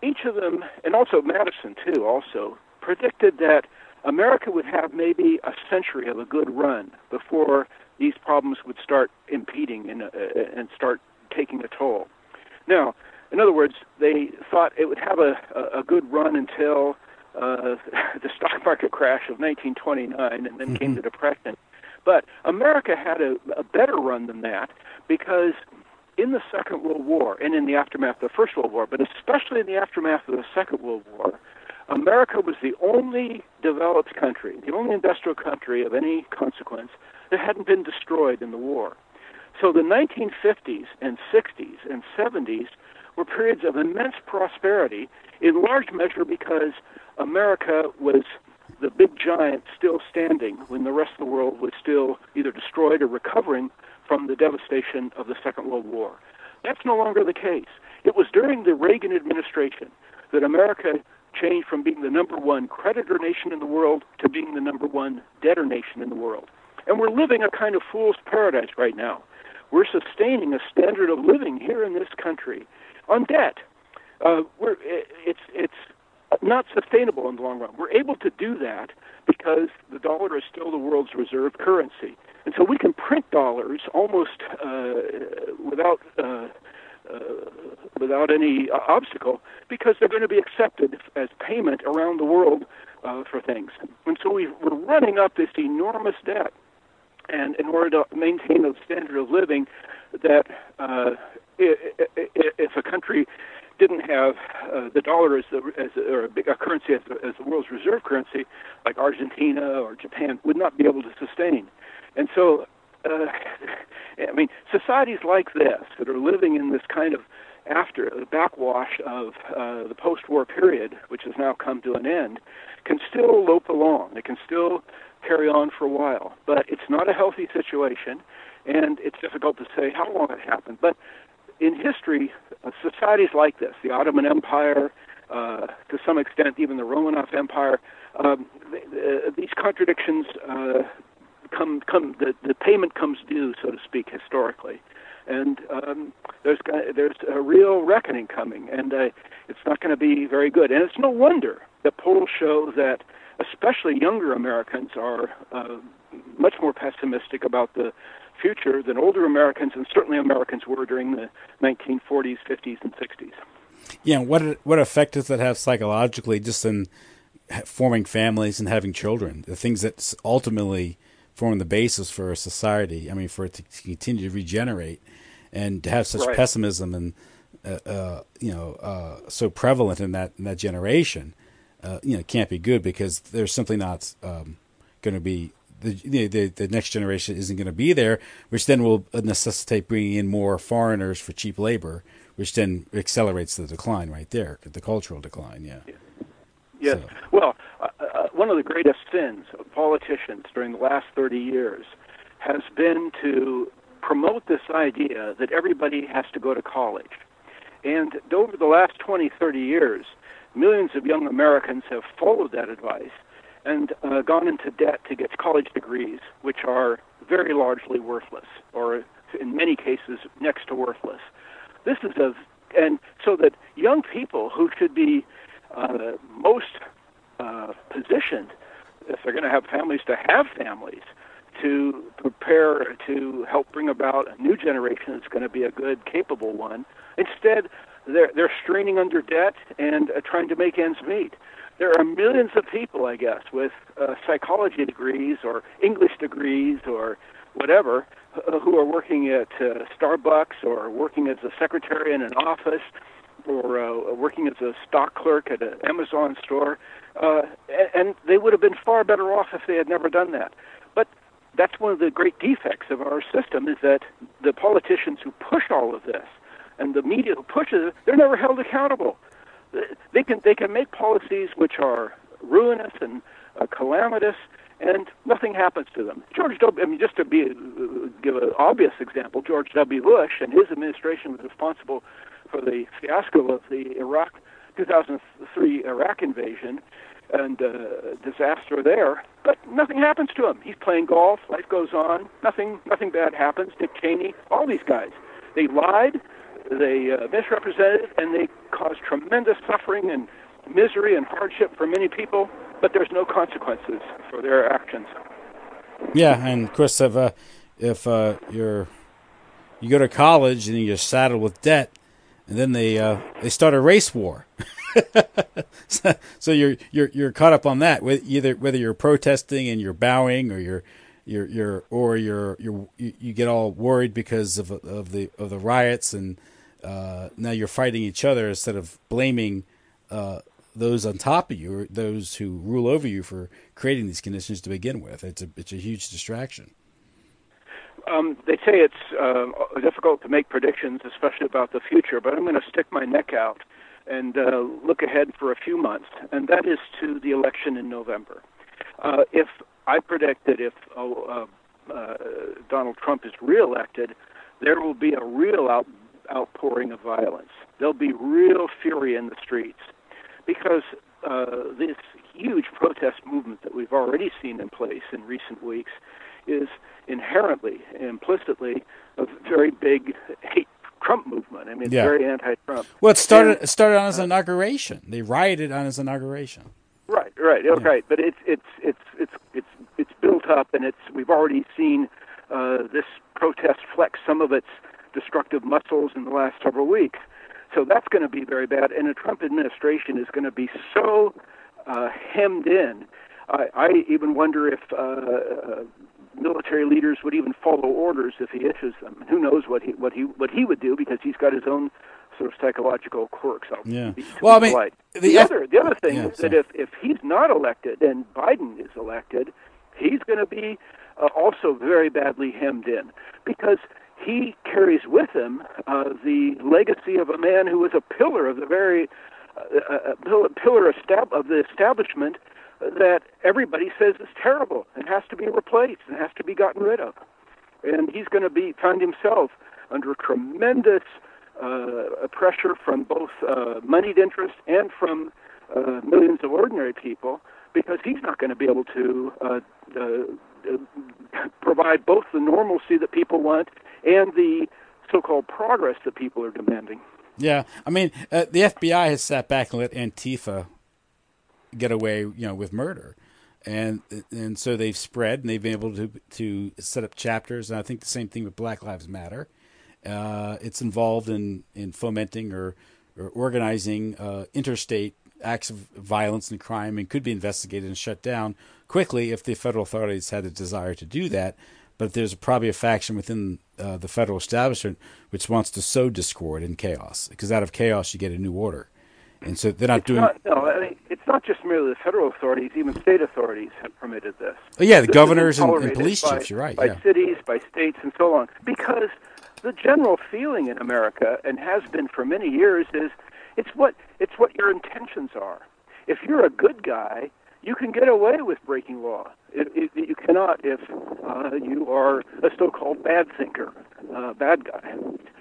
Speaker 2: each of them, and also Madison too, also predicted that America would have maybe a century of a good run before these problems would start impeding and, uh, and start taking a toll. Now, in other words, they thought it would have a, a good run until uh, the stock market crash of nineteen twenty-nine, and then mm-hmm. came the Depression. But America had a, a better run than that, because in the Second World War and in the aftermath of the First World War, but especially in the aftermath of the Second World War, America was the only developed country, the only industrial country of any consequence that hadn't been destroyed in the war. So the nineteen fifties and sixties and seventies were periods of immense prosperity, in large measure because America was the big giant still standing when the rest of the world was still either destroyed or recovering from the devastation of the Second World War. That's no longer the case. It was during the Reagan administration that America changed from being the number one creditor nation in the world to being the number one debtor nation in the world. And we're living a kind of fool's paradise right now. We're sustaining a standard of living here in this country on debt. Uh, we're, it's, it's not sustainable in the long run. We're able to do that because the dollar is still the world's reserve currency. And so we can print dollars almost uh, without uh, uh, without any uh, obstacle, because they're going to be accepted as payment around the world uh, for things. And so we, we're running up this enormous debt. And in order to maintain a standard of living that uh, if a country didn't have uh, the dollar as, the, as a, or a, big, a currency as the, as the world's reserve currency, like Argentina or Japan, would not be able to sustain. And so, uh, I mean, societies like this that are living in this kind of after the backwash of uh, the post-war period, which has now come to an end, can still lope along. They can still carry on for a while. But it's not a healthy situation, and it's difficult to say how long it happened. But in history, uh, societies like this, the Ottoman Empire, uh, to some extent even the Romanov Empire, um, th- th- these contradictions uh, come, come the, the payment comes due, so to speak, historically. And um, there's there's a real reckoning coming, and uh, it's not going to be very good. And it's no wonder that polls show that especially younger Americans are uh, much more pessimistic about the future than older Americans, and certainly Americans were during the nineteen forties, fifties, and sixties.
Speaker 1: Yeah, what what effect does that have psychologically, just in forming families and having children? The things that ultimately form the basis for a society. I mean, for it to continue to regenerate, and to have such right. pessimism and uh, uh, you know uh, so prevalent in that in that generation, uh, you know, can't be good, because there's simply not um, going to be. The, the the next generation isn't going to be there, which then will necessitate bringing in more foreigners for cheap labor, which then accelerates the decline right there, the cultural decline. Yeah.
Speaker 2: Yes. yes. So. Well, uh, uh, one of the greatest sins of politicians during the last thirty years has been to promote this idea that everybody has to go to college. And over the last twenty, thirty years, millions of young Americans have followed that advice and uh, gone into debt to get college degrees, which are very largely worthless, or in many cases next to worthless. This is a, and so that young people who should be uh, most uh, positioned, if they're going to have families, to have families, to prepare to help bring about a new generation that's going to be a good, capable one. Instead, they're they're straining under debt and uh, trying to make ends meet. There are millions of people, I guess, with uh, psychology degrees or English degrees or whatever, uh, who are working at uh, Starbucks or working as a secretary in an office or uh, working as a stock clerk at an Amazon store, uh, and they would have been far better off if they had never done that. But that's one of the great defects of our system, is that the politicians who push all of this and the media who pushes it, they're never held accountable. They can they can make policies which are ruinous and uh, calamitous, and nothing happens to them. George W. I mean, just to be uh, give an obvious example, George W. Bush and his administration was responsible for the fiasco of the Iraq two thousand three Iraq invasion and uh, disaster there. But nothing happens to him. He's playing golf. Life goes on. Nothing nothing bad happens. Dick Cheney, all these guys, they lied. they uh, misrepresented, and they caused tremendous suffering and misery and hardship for many people, but there's no consequences for their actions.
Speaker 1: Yeah, and of course, if uh, if uh, you're you go to college and you're saddled with debt, and then they uh, they start a race war. so, so you're you're you're caught up on that. Either whether you're protesting and you're bowing, or you're you're you're or you're you're you, you get all worried because of of the of the riots, and uh, now you're fighting each other instead of blaming uh, those on top of you, or those who rule over you, for creating these conditions to begin with. It's a it's a huge distraction.
Speaker 2: Um, they say it's uh, difficult to make predictions, especially about the future, but I'm going to stick my neck out and uh, look ahead for a few months, and that is to the election in November. Uh, if I predict that if uh, uh, Donald Trump is reelected, there will be a real out, outpouring of violence. There'll be real fury in the streets, because uh, this huge protest movement that we've already seen in place in recent weeks is inherently, implicitly, a very big hate Trump movement. I mean, it's
Speaker 1: yeah.
Speaker 2: very anti-Trump.
Speaker 1: Well, it started
Speaker 2: and,
Speaker 1: it started on his uh, inauguration. They rioted on his inauguration.
Speaker 2: Right, right, yeah. right. But it's it's it's it's it's it's built up, and it's we've already seen uh, this protest flex some of its destructive muscles in the last several weeks. So that's going to be very bad, and the Trump administration is going to be so uh, hemmed in. I, I even wonder if uh, uh, military leaders would even follow orders if he issues them. Who knows what he what he what he would do, because he's got his own sort of psychological quirks. I'll
Speaker 1: yeah.
Speaker 2: be
Speaker 1: Well, I mean,
Speaker 2: the,
Speaker 1: the
Speaker 2: F- other the other thing
Speaker 1: yeah,
Speaker 2: is that if if he's not elected and Biden is elected, he's going to be uh, also very badly hemmed in, because he carries with him uh, the legacy of a man who was a pillar of the very uh, a pillar, pillar estab- of the establishment that everybody says is terrible and has to be replaced and has to be gotten rid of. And he's going to be find himself under tremendous uh, pressure from both uh, moneyed interests and from uh, millions of ordinary people, because he's not going to be able to uh, uh, uh, provide both the normalcy that people want and the so-called progress that people are demanding.
Speaker 1: Yeah, I mean, uh, the F B I has sat back and let Antifa get away, you know, with murder, and and so they've spread, and they've been able to to set up chapters. And I think the same thing with Black Lives Matter. Uh, it's involved in, in fomenting or or organizing uh, interstate acts of violence and crime, and could be investigated and shut down quickly if the federal authorities had a desire to do that. But there's probably a faction within uh, the federal establishment which wants to sow discord and chaos, because out of chaos you get a new order. And so they're not
Speaker 2: it's
Speaker 1: doing.
Speaker 2: Not, no, I mean, it's not just merely the federal authorities; even state authorities have permitted this.
Speaker 1: Oh, yeah, the
Speaker 2: this
Speaker 1: governors and, and
Speaker 2: tolerated
Speaker 1: police
Speaker 2: by,
Speaker 1: chiefs. You're right.
Speaker 2: By
Speaker 1: yeah.
Speaker 2: cities, by states, and so on. Because the general feeling in America, and has been for many years, is it's what it's what your intentions are. If you're a good guy, you can get away with breaking law. It, it, you cannot if uh, you are a so-called bad thinker, uh, bad guy.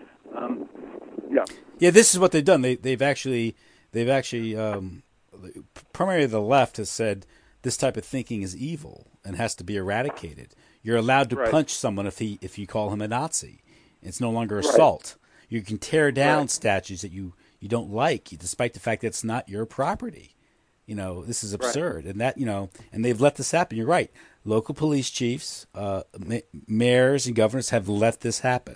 Speaker 2: Um, yeah.
Speaker 1: Yeah, this is what they've done. They they've actually. They've actually, um, primarily the left has said this type of thinking is evil and has to be eradicated. You're allowed to
Speaker 2: right.
Speaker 1: punch someone if he if you call him a Nazi. It's no longer assault. Right. You can tear down right. statues that you, you don't like, despite the fact that it's not your property. You know, this is absurd, right. and that you know, and they've let this happen. You're right. Local police chiefs, uh, ma- mayors, and governors have let this happen.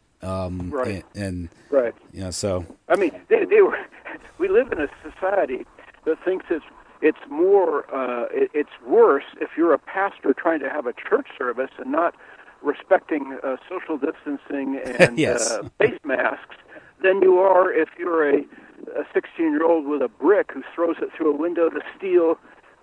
Speaker 1: Um,
Speaker 2: right.
Speaker 1: And, and
Speaker 2: right.
Speaker 1: You know, so
Speaker 2: I mean, they, they were. We live in a society that thinks it's it's more uh, it, it's worse if you're a pastor trying to have a church service and not respecting uh, social distancing and
Speaker 1: yes.
Speaker 2: uh, face masks than you are if you're a a sixteen-year-old with a brick who throws it through a window to steal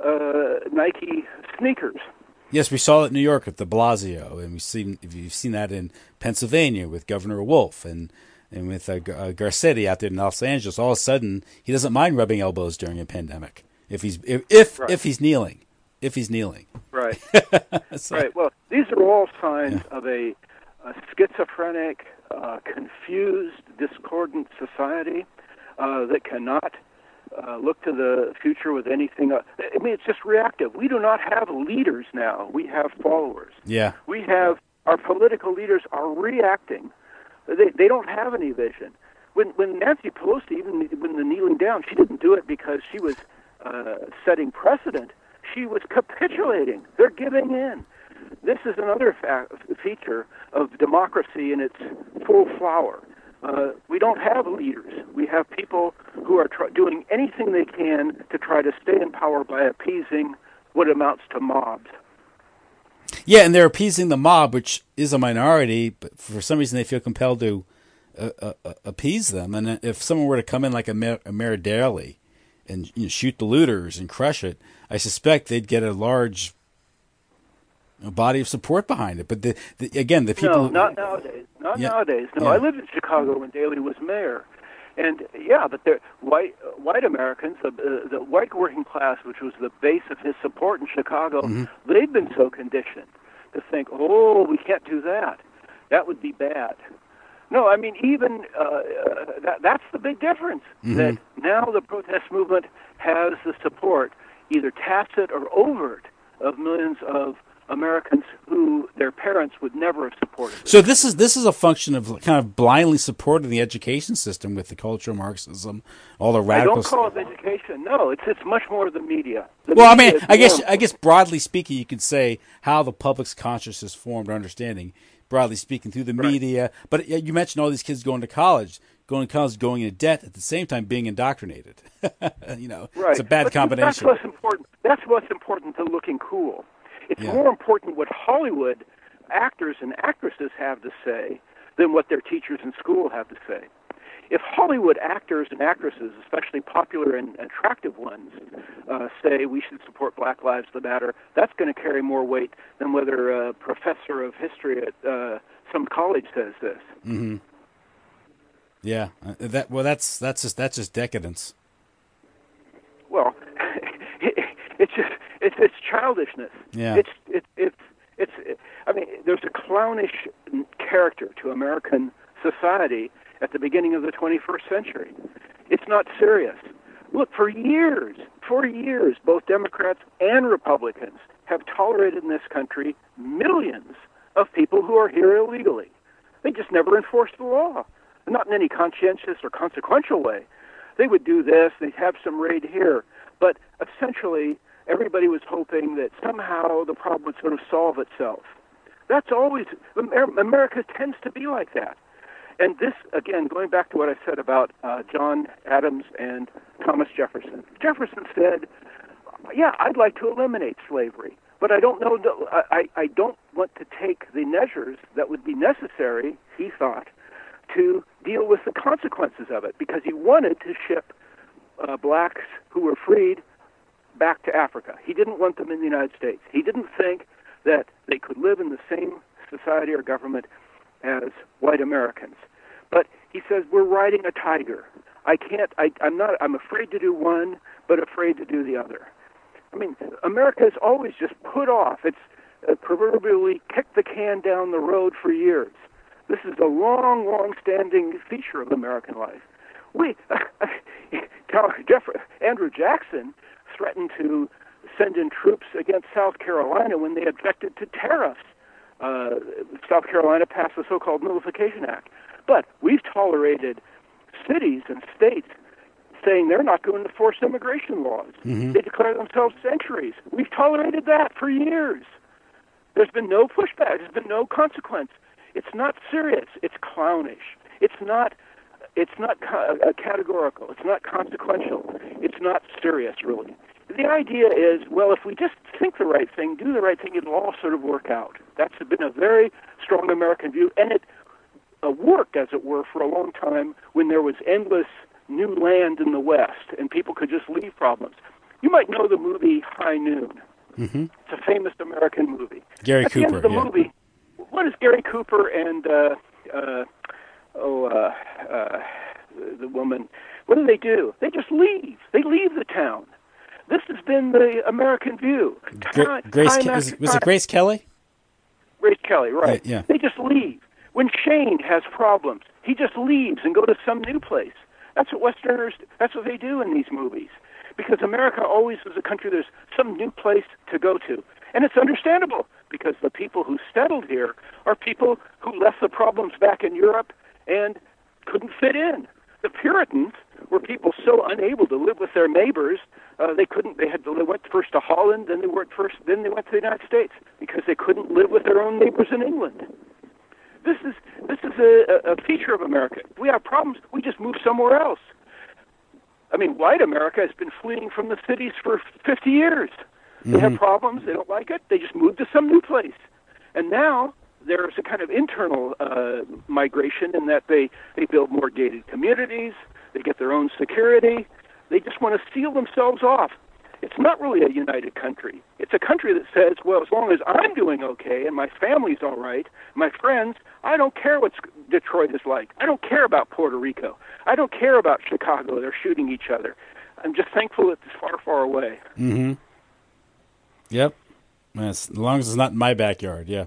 Speaker 2: uh, Nike sneakers.
Speaker 1: Yes, we saw it in New York at de Blasio, and we've seen you've seen that in Pennsylvania with Governor Wolf, and. And with uh, uh, Garcetti out there in Los Angeles, all of a sudden he doesn't mind rubbing elbows during a pandemic if he's if if,
Speaker 2: right.
Speaker 1: if he's kneeling, if he's kneeling.
Speaker 2: Right.
Speaker 1: so,
Speaker 2: right. Well, these are all signs yeah. of a, a schizophrenic, uh, confused, discordant society uh, that cannot uh, look to the future with anything. Uh, I mean, it's just reactive. We do not have leaders now. We have followers.
Speaker 1: Yeah.
Speaker 2: We have our political leaders are reacting. They they don't have any vision. when when Nancy Pelosi, even when the kneeling down, she didn't do it because she was uh, setting precedent. She was capitulating. They're giving in. This is another fa- feature of democracy in its full flower. Uh, we don't have leaders. We have people who are tr- doing anything they can to try to stay in power by appeasing what amounts to mobs.
Speaker 1: Yeah, and they're appeasing the mob, which is a minority, but for some reason they feel compelled to uh, uh, uh, appease them. And if someone were to come in like a, Mayor, a Mayor Daley and you know, shoot the looters and crush it, I suspect they'd get a large a body of support behind it. But the, the, again, the people...
Speaker 2: No, not nowadays. Not
Speaker 1: yeah,
Speaker 2: nowadays. No,
Speaker 1: yeah.
Speaker 2: I lived in Chicago when Daley was mayor. And, yeah, but they're white white Americans, uh, the white working class, which was the base of his support in Chicago, mm-hmm. they've been so conditioned to think, oh, we can't do that. That would be bad. No, I mean, even uh, uh, that, that's the big difference, mm-hmm. that now the protest movement has the support, either tacit or overt, of millions of Americans who their parents would never have supported.
Speaker 1: So this is this is a function of kind of blindly supporting the education system with the cultural Marxism, all the radical.
Speaker 2: I don't call it education. No, it's it's much more the media. The
Speaker 1: well,
Speaker 2: media
Speaker 1: I mean, I guess
Speaker 2: important.
Speaker 1: I guess broadly speaking, you could say how the public's consciousness formed, understanding. Broadly speaking, through the
Speaker 2: right.
Speaker 1: media. But you mentioned all these kids going to college, going to college, going into debt at the same time being indoctrinated. you know,
Speaker 2: right.
Speaker 1: it's a bad
Speaker 2: but
Speaker 1: combination.
Speaker 2: That's what's important. That's what's important to looking cool. It's
Speaker 1: yeah.
Speaker 2: more important what Hollywood actors and actresses have to say than what their teachers in school have to say. If Hollywood actors and actresses, especially popular and attractive ones, uh, say we should support Black Lives Matter, that's going to carry more weight than whether a professor of history at uh, some college says this.
Speaker 1: Mm-hmm. Yeah, uh, that well, that's that's just that's just decadence.
Speaker 2: Well, it, it's just it's it's childishness.
Speaker 1: Yeah.
Speaker 2: It's it's it's it's. It, I mean, there's a clownish character to American society at the beginning of the twenty-first century. It's not serious. Look, for years, for years, both Democrats and Republicans have tolerated in this country millions of people who are here illegally. They just never enforced the law, not in any conscientious or consequential way. They would do this, they'd have some raid here, but essentially everybody was hoping that somehow the problem would sort of solve itself. That's always, America tends to be like that. And this, again, going back to what I said about uh, John Adams and Thomas Jefferson. Jefferson said, yeah, I'd like to eliminate slavery, but I don't know, I, I don't want to take the measures that would be necessary, he thought, to deal with the consequences of it, because he wanted to ship uh, blacks who were freed back to Africa. He didn't want them in the United States. He didn't think that they could live in the same society or government as white Americans. But he says, we're riding a tiger. I can't, I, I'm not, I'm afraid to do one, but afraid to do the other. I mean, America has always just put off. It's uh, proverbially kicked the can down the road for years. This is a long, long-standing feature of American life. We, Jeff, Andrew Jackson threatened to send in troops against South Carolina when they objected to tariffs. Uh, South Carolina passed the so-called Nullification Act. But we've tolerated cities and states saying they're not going to force immigration laws. Mm-hmm. They declare themselves sanctuaries. We've tolerated that for years. There's been no pushback. There's been no consequence. It's not serious. It's clownish. It's not. It's not ca- uh, categorical. It's not consequential. It's not serious, really. The idea is, well, if we just think the right thing, do the right thing, it'll all sort of work out. That's been a very strong American view, and it uh, worked, as it were, for a long time when there was endless new land in the West and people could just leave problems. You might know the movie High Noon.
Speaker 1: Mm-hmm.
Speaker 2: It's a famous American movie.
Speaker 1: Gary
Speaker 2: At
Speaker 1: Cooper,
Speaker 2: the end of the
Speaker 1: yeah.
Speaker 2: movie, what is Gary Cooper and uh, uh, oh uh, uh, the woman? What do they do? They just leave. They leave the town. This has been the American view.
Speaker 1: Gra- Grace, Ke- was, was it Grace Kelly?
Speaker 2: Grace Kelly, right.
Speaker 1: Yeah, yeah.
Speaker 2: They just leave. When Shane has problems, he just leaves and goes to some new place. That's what Westerners, that's what they do in these movies. Because America always is a country, there's some new place to go to. And it's understandable, because the people who settled here are people who left the problems back in Europe and couldn't fit in. The Puritans were people so unable to live with their neighbors, uh, they couldn't. They had to, they went first to Holland, then they went first, then they went to the United States because they couldn't live with their own neighbors in England. This is this is a, a feature of America. If we have problems, we just move somewhere else. I mean, white America has been fleeing from the cities for fifty years. They mm-hmm. have problems. They don't like it. They just move to some new place. And now there's a kind of internal uh, migration in that they, they build more gated communities. They get their own security. They just want to seal themselves off. It's not really a united country. It's a country that says, well, as long as I'm doing okay and my family's all right, my friends, I don't care what Detroit is like. I don't care about Puerto Rico. I don't care about Chicago. They're shooting each other. I'm just thankful it's far, far away.
Speaker 1: Mm-hmm. Yep. As long as it's not in my backyard, yeah.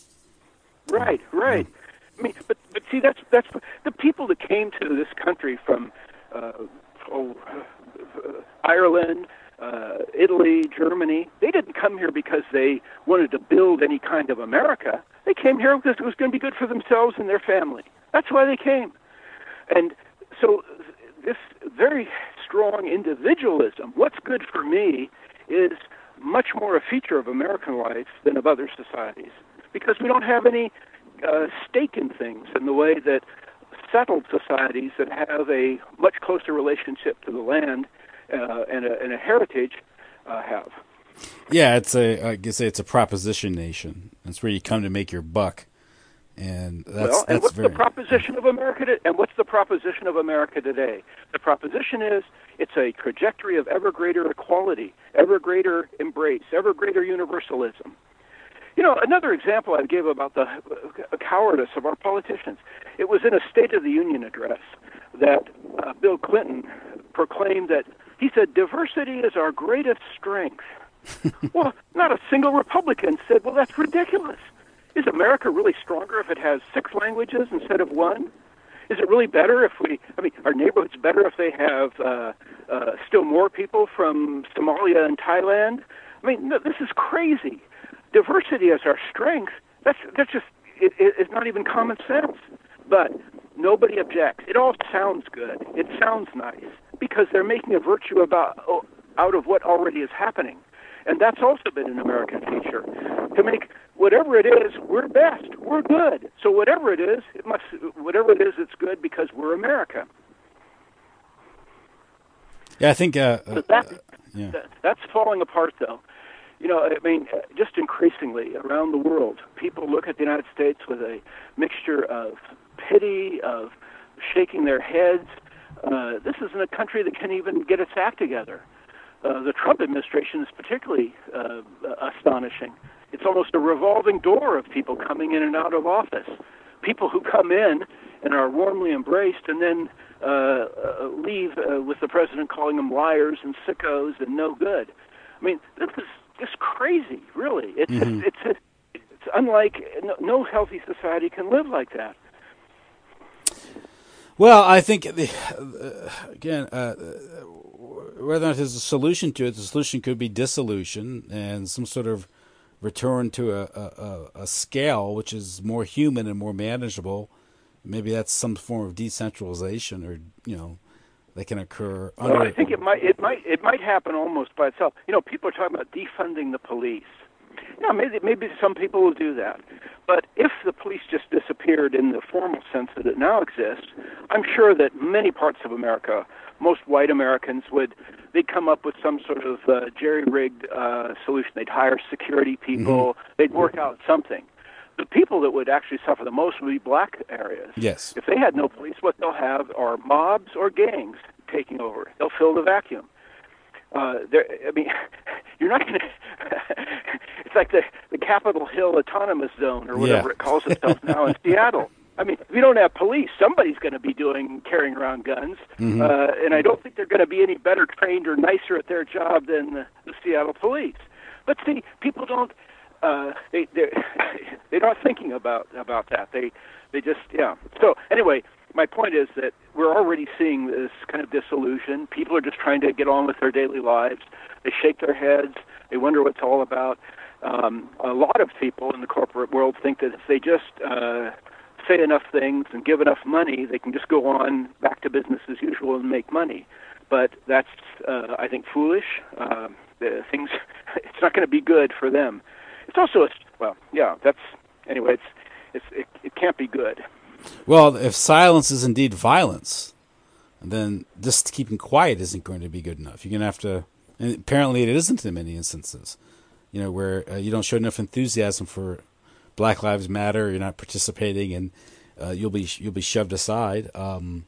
Speaker 2: Right, right. Yeah. I mean, but but see, that's that's the people that came to this country from uh, oh, uh, Ireland, uh, Italy, Germany. They didn't come here because they wanted to build any kind of America. They came here because it was going to be good for themselves and their family. That's why they came. And so this very strong individualism, what's good for me, is much more a feature of American life than of other societies, because we don't have any uh, stake in things in the way that settled societies that have a much closer relationship to the land uh, and, a, and a heritage uh, have.
Speaker 1: Yeah, it's a I guess it's a proposition nation. That's where you come to make your buck, and that's
Speaker 2: well. And
Speaker 1: that's
Speaker 2: what's
Speaker 1: very,
Speaker 2: the proposition of America? To, and what's the proposition of America today? The proposition is it's a trajectory of ever greater equality, ever greater embrace, ever greater universalism. You know, another example I give about the uh, cowardice of our politicians. It was in a State of the Union address that uh, Bill Clinton proclaimed that he said diversity is our greatest strength. Well, not a single Republican said, well, that's ridiculous. Is America really stronger if it has six languages instead of one? Is it really better if we, I mean, are neighborhoods better if they have uh, uh, still more people from Somalia and Thailand? I mean, no, this is crazy. Diversity as our strength, that's, that's just, it, it, it's not even common sense. But nobody objects. It all sounds good. It sounds nice because they're making a virtue about oh, out of what already is happening. And that's also been an American feature. To make whatever it is, we're best. We're good. So whatever it is, it must. Whatever it is, it's good because we're America.
Speaker 1: Yeah, I think. Uh,
Speaker 2: so that,
Speaker 1: uh, yeah.
Speaker 2: that, that's falling apart, though. You know, I mean, just increasingly around the world, people look at the United States with a mixture of pity, of shaking their heads. Uh, this isn't a country that can even get its act together. Uh, the Trump administration is particularly uh, astonishing. It's almost a revolving door of people coming in and out of office. People who come in and are warmly embraced and then uh, uh, leave uh, with the president calling them liars and sickos and no good. I mean, this is just crazy, really. It's mm-hmm. it's, it's it's unlike no, no healthy society can live like that.
Speaker 1: Well, I think the, uh, again. Uh, Whether or not there's a solution to it, the solution could be dissolution and some sort of return to a, a, a scale which is more human and more manageable. Maybe that's some form of decentralization, or you know, that can occur.
Speaker 2: Well,
Speaker 1: under,
Speaker 2: I think it might it might it might happen almost by itself. You know, people are talking about defunding the police. Yeah, maybe maybe some people will do that. But if the police just disappeared in the formal sense that it now exists, I'm sure that many parts of America, most white Americans, would they'd come up with some sort of uh, jerry-rigged uh, solution. They'd hire security people. Mm-hmm. They'd work out something. The people that would actually suffer the most would be black areas.
Speaker 1: Yes.
Speaker 2: If they had no police, what they'll have are mobs or gangs taking over. They'll fill the vacuum. Uh, I mean, you're not going to. It's like the the Capitol Hill Autonomous Zone or whatever yeah. it calls itself now in Seattle. I mean, if you don't have police, somebody's going to be doing carrying around guns, mm-hmm. uh, and I don't think they're going to be any better trained or nicer at their job than the, the Seattle police. But see, people don't. Uh, they they're, they're not thinking about about that. They they just yeah. So anyway. My point is that we're already seeing this kind of disillusion. People are just trying to get on with their daily lives. They shake their heads. They wonder what it's all about. Um, a lot of people in the corporate world think that if they just uh, say enough things and give enough money, they can just go on back to business as usual and make money. But that's, uh, I think, foolish. Uh, the things, it's not going to be good for them. It's also, a, well, yeah, that's, anyway, it's, it's, it, it can't be good.
Speaker 1: Well, if silence is indeed violence, then just keeping quiet isn't going to be good enough. You're going to have to, and apparently it isn't in many instances, you know, where uh, you don't show enough enthusiasm for Black Lives Matter, you're not participating, and uh, you'll be you'll be shoved aside. Um,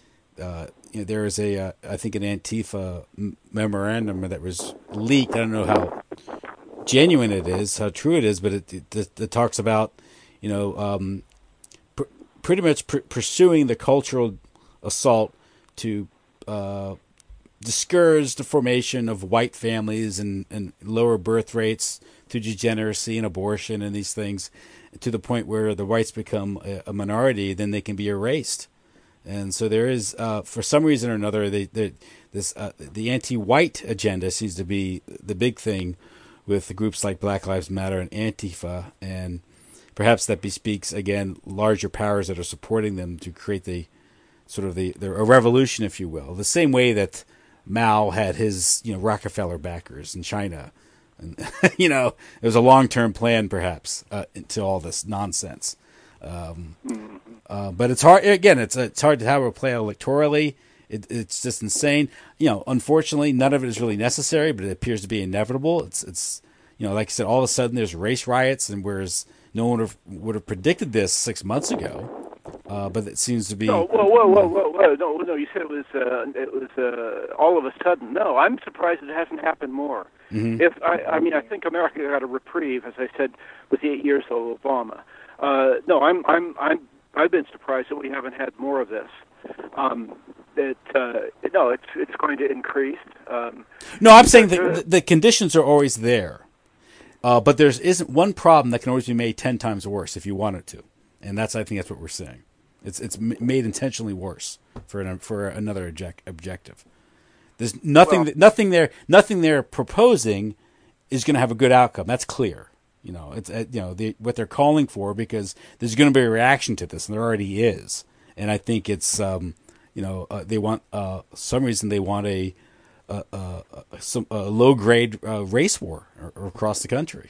Speaker 1: uh, you know, there is a, uh, I think, an Antifa m- memorandum that was leaked. I don't know how genuine it is, how true it is, but it, it, it talks about, you know, um, pr- pretty much pr- pursuing the cultural assault to uh, discourage the formation of white families and, and lower birth rates through degeneracy and abortion and these things, to the point where the whites become a, a minority, then they can be erased. And so there is, uh, for some reason or another, they, they, this uh, the anti-white agenda seems to be the big thing with the groups like Black Lives Matter and Antifa, and perhaps that bespeaks, again, larger powers that are supporting them to create the sort of the, the a revolution, if you will, the same way that Mao had his, you know, Rockefeller backers in China. And, you know, it was a long-term plan, perhaps, uh, to all this nonsense. Um, uh, but it's hard. Again, it's it's hard to have it play electorally. It, it's just insane. You know, unfortunately, none of it is really necessary, but it appears to be inevitable. It's it's you know, like I said, all of a sudden there's race riots, and whereas no one would have, would have predicted this six months ago, uh, but it seems to be.
Speaker 2: No, whoa, whoa, whoa, whoa, whoa! No, no, you said it was uh, it was uh, all of a sudden. No, I'm surprised it hasn't happened more.
Speaker 1: Mm-hmm.
Speaker 2: If I, I mean, I think America got a reprieve, as I said, with the eight years of Obama. Uh, no, I'm, I'm, I'm, I've been surprised that we haven't had more of this. Um, that uh, no, it's it's going to increase. Um,
Speaker 1: no, I'm saying that the, the conditions are always there, uh, but there's isn't one problem that can always be made ten times worse if you want it to, and that's I think that's what we're saying. It's it's made intentionally worse for an, for another object, objective. There's nothing well, nothing there nothing they're proposing is going to have a good outcome. That's clear. You know, it's you know the, what they're calling for, because there's going to be a reaction to this, and there already is. And I think it's um, you know uh, they want uh, some reason they want a a, a, some, a low grade uh, race war or, or across the country.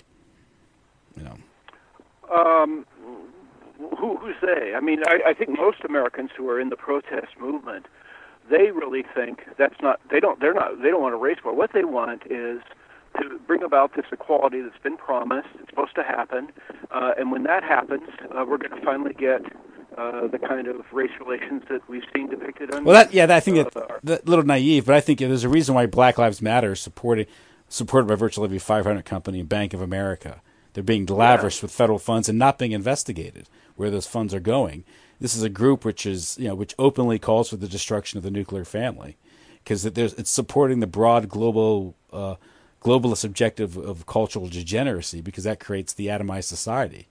Speaker 1: You know,
Speaker 2: um, who, who's they? I mean, I, I think most Americans who are in the protest movement, they really think that's not. They don't. They're not. They don't want a race war. What they want is to bring about this equality that's been promised. It's supposed to happen, uh, and when that happens, uh, we're going to finally get uh, the kind of race relations that we've seen depicted on.
Speaker 1: Well, that yeah, that, I think
Speaker 2: uh,
Speaker 1: that's that, a little naive, but I think there's a reason why Black Lives Matter is supported supported by virtually every five hundred company and Bank of America. They're being lavished yeah. with federal funds and not being investigated where those funds are going. This is a group which is you know which openly calls for the destruction of the nuclear family, because it's supporting the broad global. Uh, globalist objective of cultural degeneracy, because that creates the atomized society.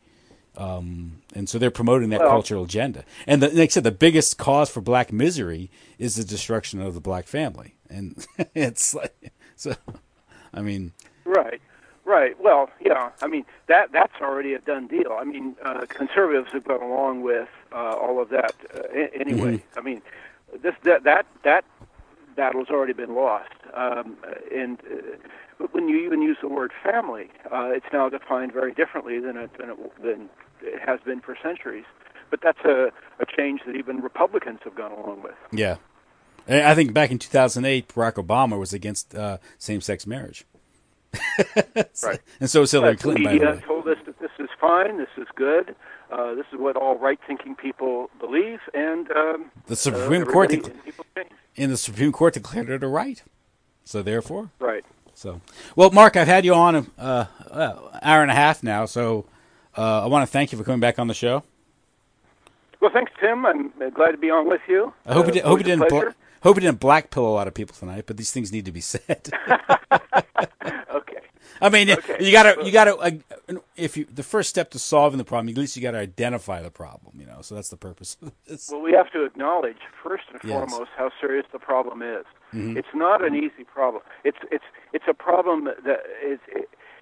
Speaker 1: Um, and so they're promoting that well, cultural agenda. And the, like I said, the biggest cause for black misery is the destruction of the black family. And it's like, so, I mean.
Speaker 2: Right, right. Well, yeah, I mean, that that's already a done deal. I mean, uh, conservatives have gone along with uh, all of that uh, anyway. Mm-hmm. I mean, this that that, that battle's already been lost. Um, and uh, But when you even use the word family, uh, it's now defined very differently than it, than, it, than it has been for centuries. But that's a, a change that even Republicans have gone along with.
Speaker 1: Yeah. I think back in two thousand eight, Barack Obama was against uh, same-sex marriage. so,
Speaker 2: right.
Speaker 1: And so was Hillary
Speaker 2: right.
Speaker 1: Clinton,
Speaker 2: he,
Speaker 1: by the
Speaker 2: uh,
Speaker 1: way.
Speaker 2: told us that this is fine, this is good, uh, this is what all right-thinking people believe, and um,
Speaker 1: the Supreme
Speaker 2: uh,
Speaker 1: Court de- in the Supreme Court declared it a right. So therefore,
Speaker 2: right.
Speaker 1: So, well, Mark, I've had you on an uh, uh, hour and a half now, so uh, I want to thank you for coming back on the show.
Speaker 2: Well, thanks, Tim. I'm glad to be on with you.
Speaker 1: I hope,
Speaker 2: uh,
Speaker 1: it, did, hope, it didn't
Speaker 2: bla-
Speaker 1: hope it didn't black pill a lot of people tonight, but these things need to be said.
Speaker 2: Okay.
Speaker 1: I mean,
Speaker 2: okay.
Speaker 1: you got to you got to uh, if you the first step to solving the problem, at least you got to identify the problem. You know, so that's the purpose of this.
Speaker 2: Well, we have to acknowledge first and
Speaker 1: Yes.
Speaker 2: foremost how serious the problem is.
Speaker 1: Mm-hmm.
Speaker 2: It's not an easy problem. It's it's it's a problem that is it,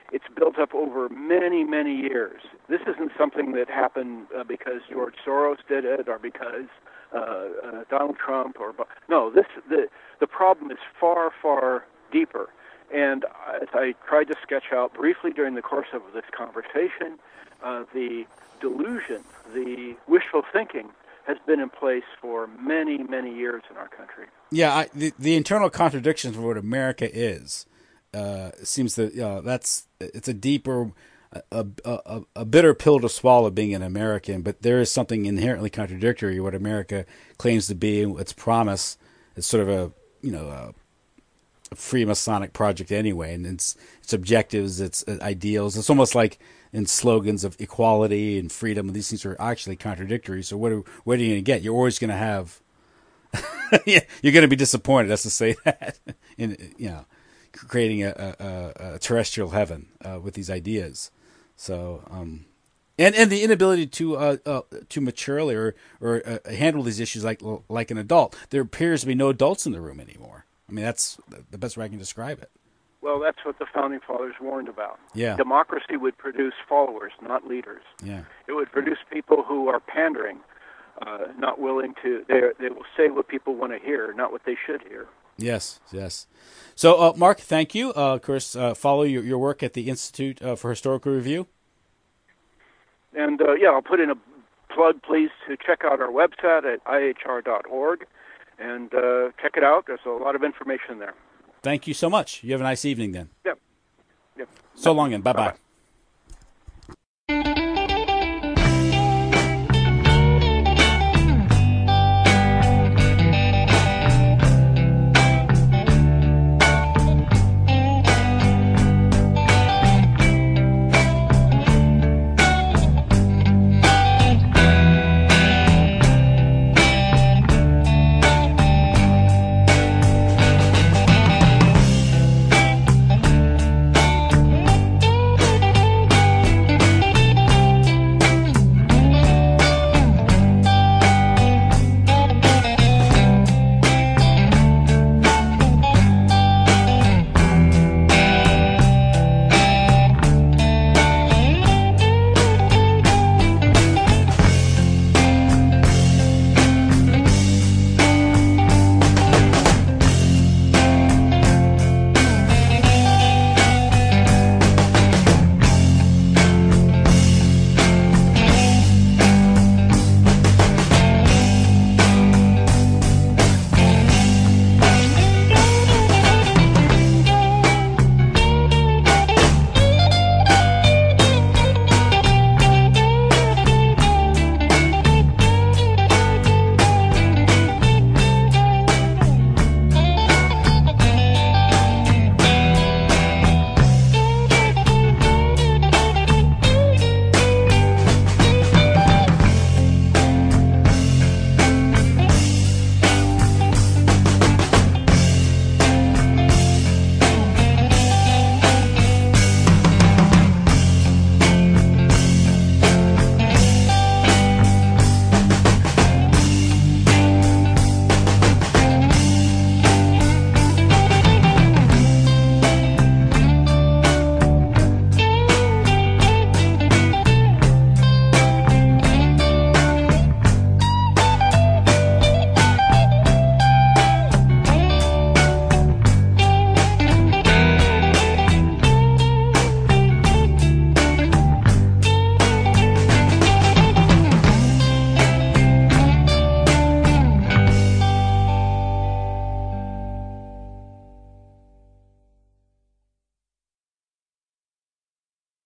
Speaker 2: it's built up over many, many years. This isn't something that happened uh, because George Soros did it or because uh, uh, Donald Trump or no. This the the problem is far, far deeper. And as I tried to sketch out briefly during the course of this conversation, uh, the delusion, the wishful thinking, has been in place for many, many years in our country.
Speaker 1: Yeah, I, the the internal contradictions of what America is uh, seems that uh, that's it's a deeper, a, a a bitter pill to swallow being an American. But there is something inherently contradictory what America claims to be, its promise. It's sort of a you know a, a free Masonic project anyway, and its its objectives, its ideals. It's almost like in slogans of equality and freedom, and these things are actually contradictory. So what are, what are you going to get? You're always going to have, yeah, you're going to be disappointed. That's to say that, in you know, creating a, a, a terrestrial heaven uh, with these ideas. So, um, and and the inability to uh, uh, to maturely or or uh, handle these issues like like an adult. There appears to be no adults in the room anymore. I mean, that's the best way I can describe it.
Speaker 2: Well, that's what the Founding Fathers warned about.
Speaker 1: Yeah.
Speaker 2: Democracy would produce followers, not leaders.
Speaker 1: Yeah.
Speaker 2: It would produce people who are pandering, uh, not willing to, they they will say what people want to hear, not what they should hear.
Speaker 1: Yes, yes. So, uh, Mark, thank you. Uh, of course, uh, follow your, your work at the Institute uh, for Historical Review.
Speaker 2: And, uh, yeah, I'll put in a plug, please, to check out our website at I H R dot org and uh, check it out. There's a lot of information there.
Speaker 1: Thank you so much. You have a nice evening then.
Speaker 2: Yep. Yep.
Speaker 1: So long and bye-bye.
Speaker 2: Bye-bye.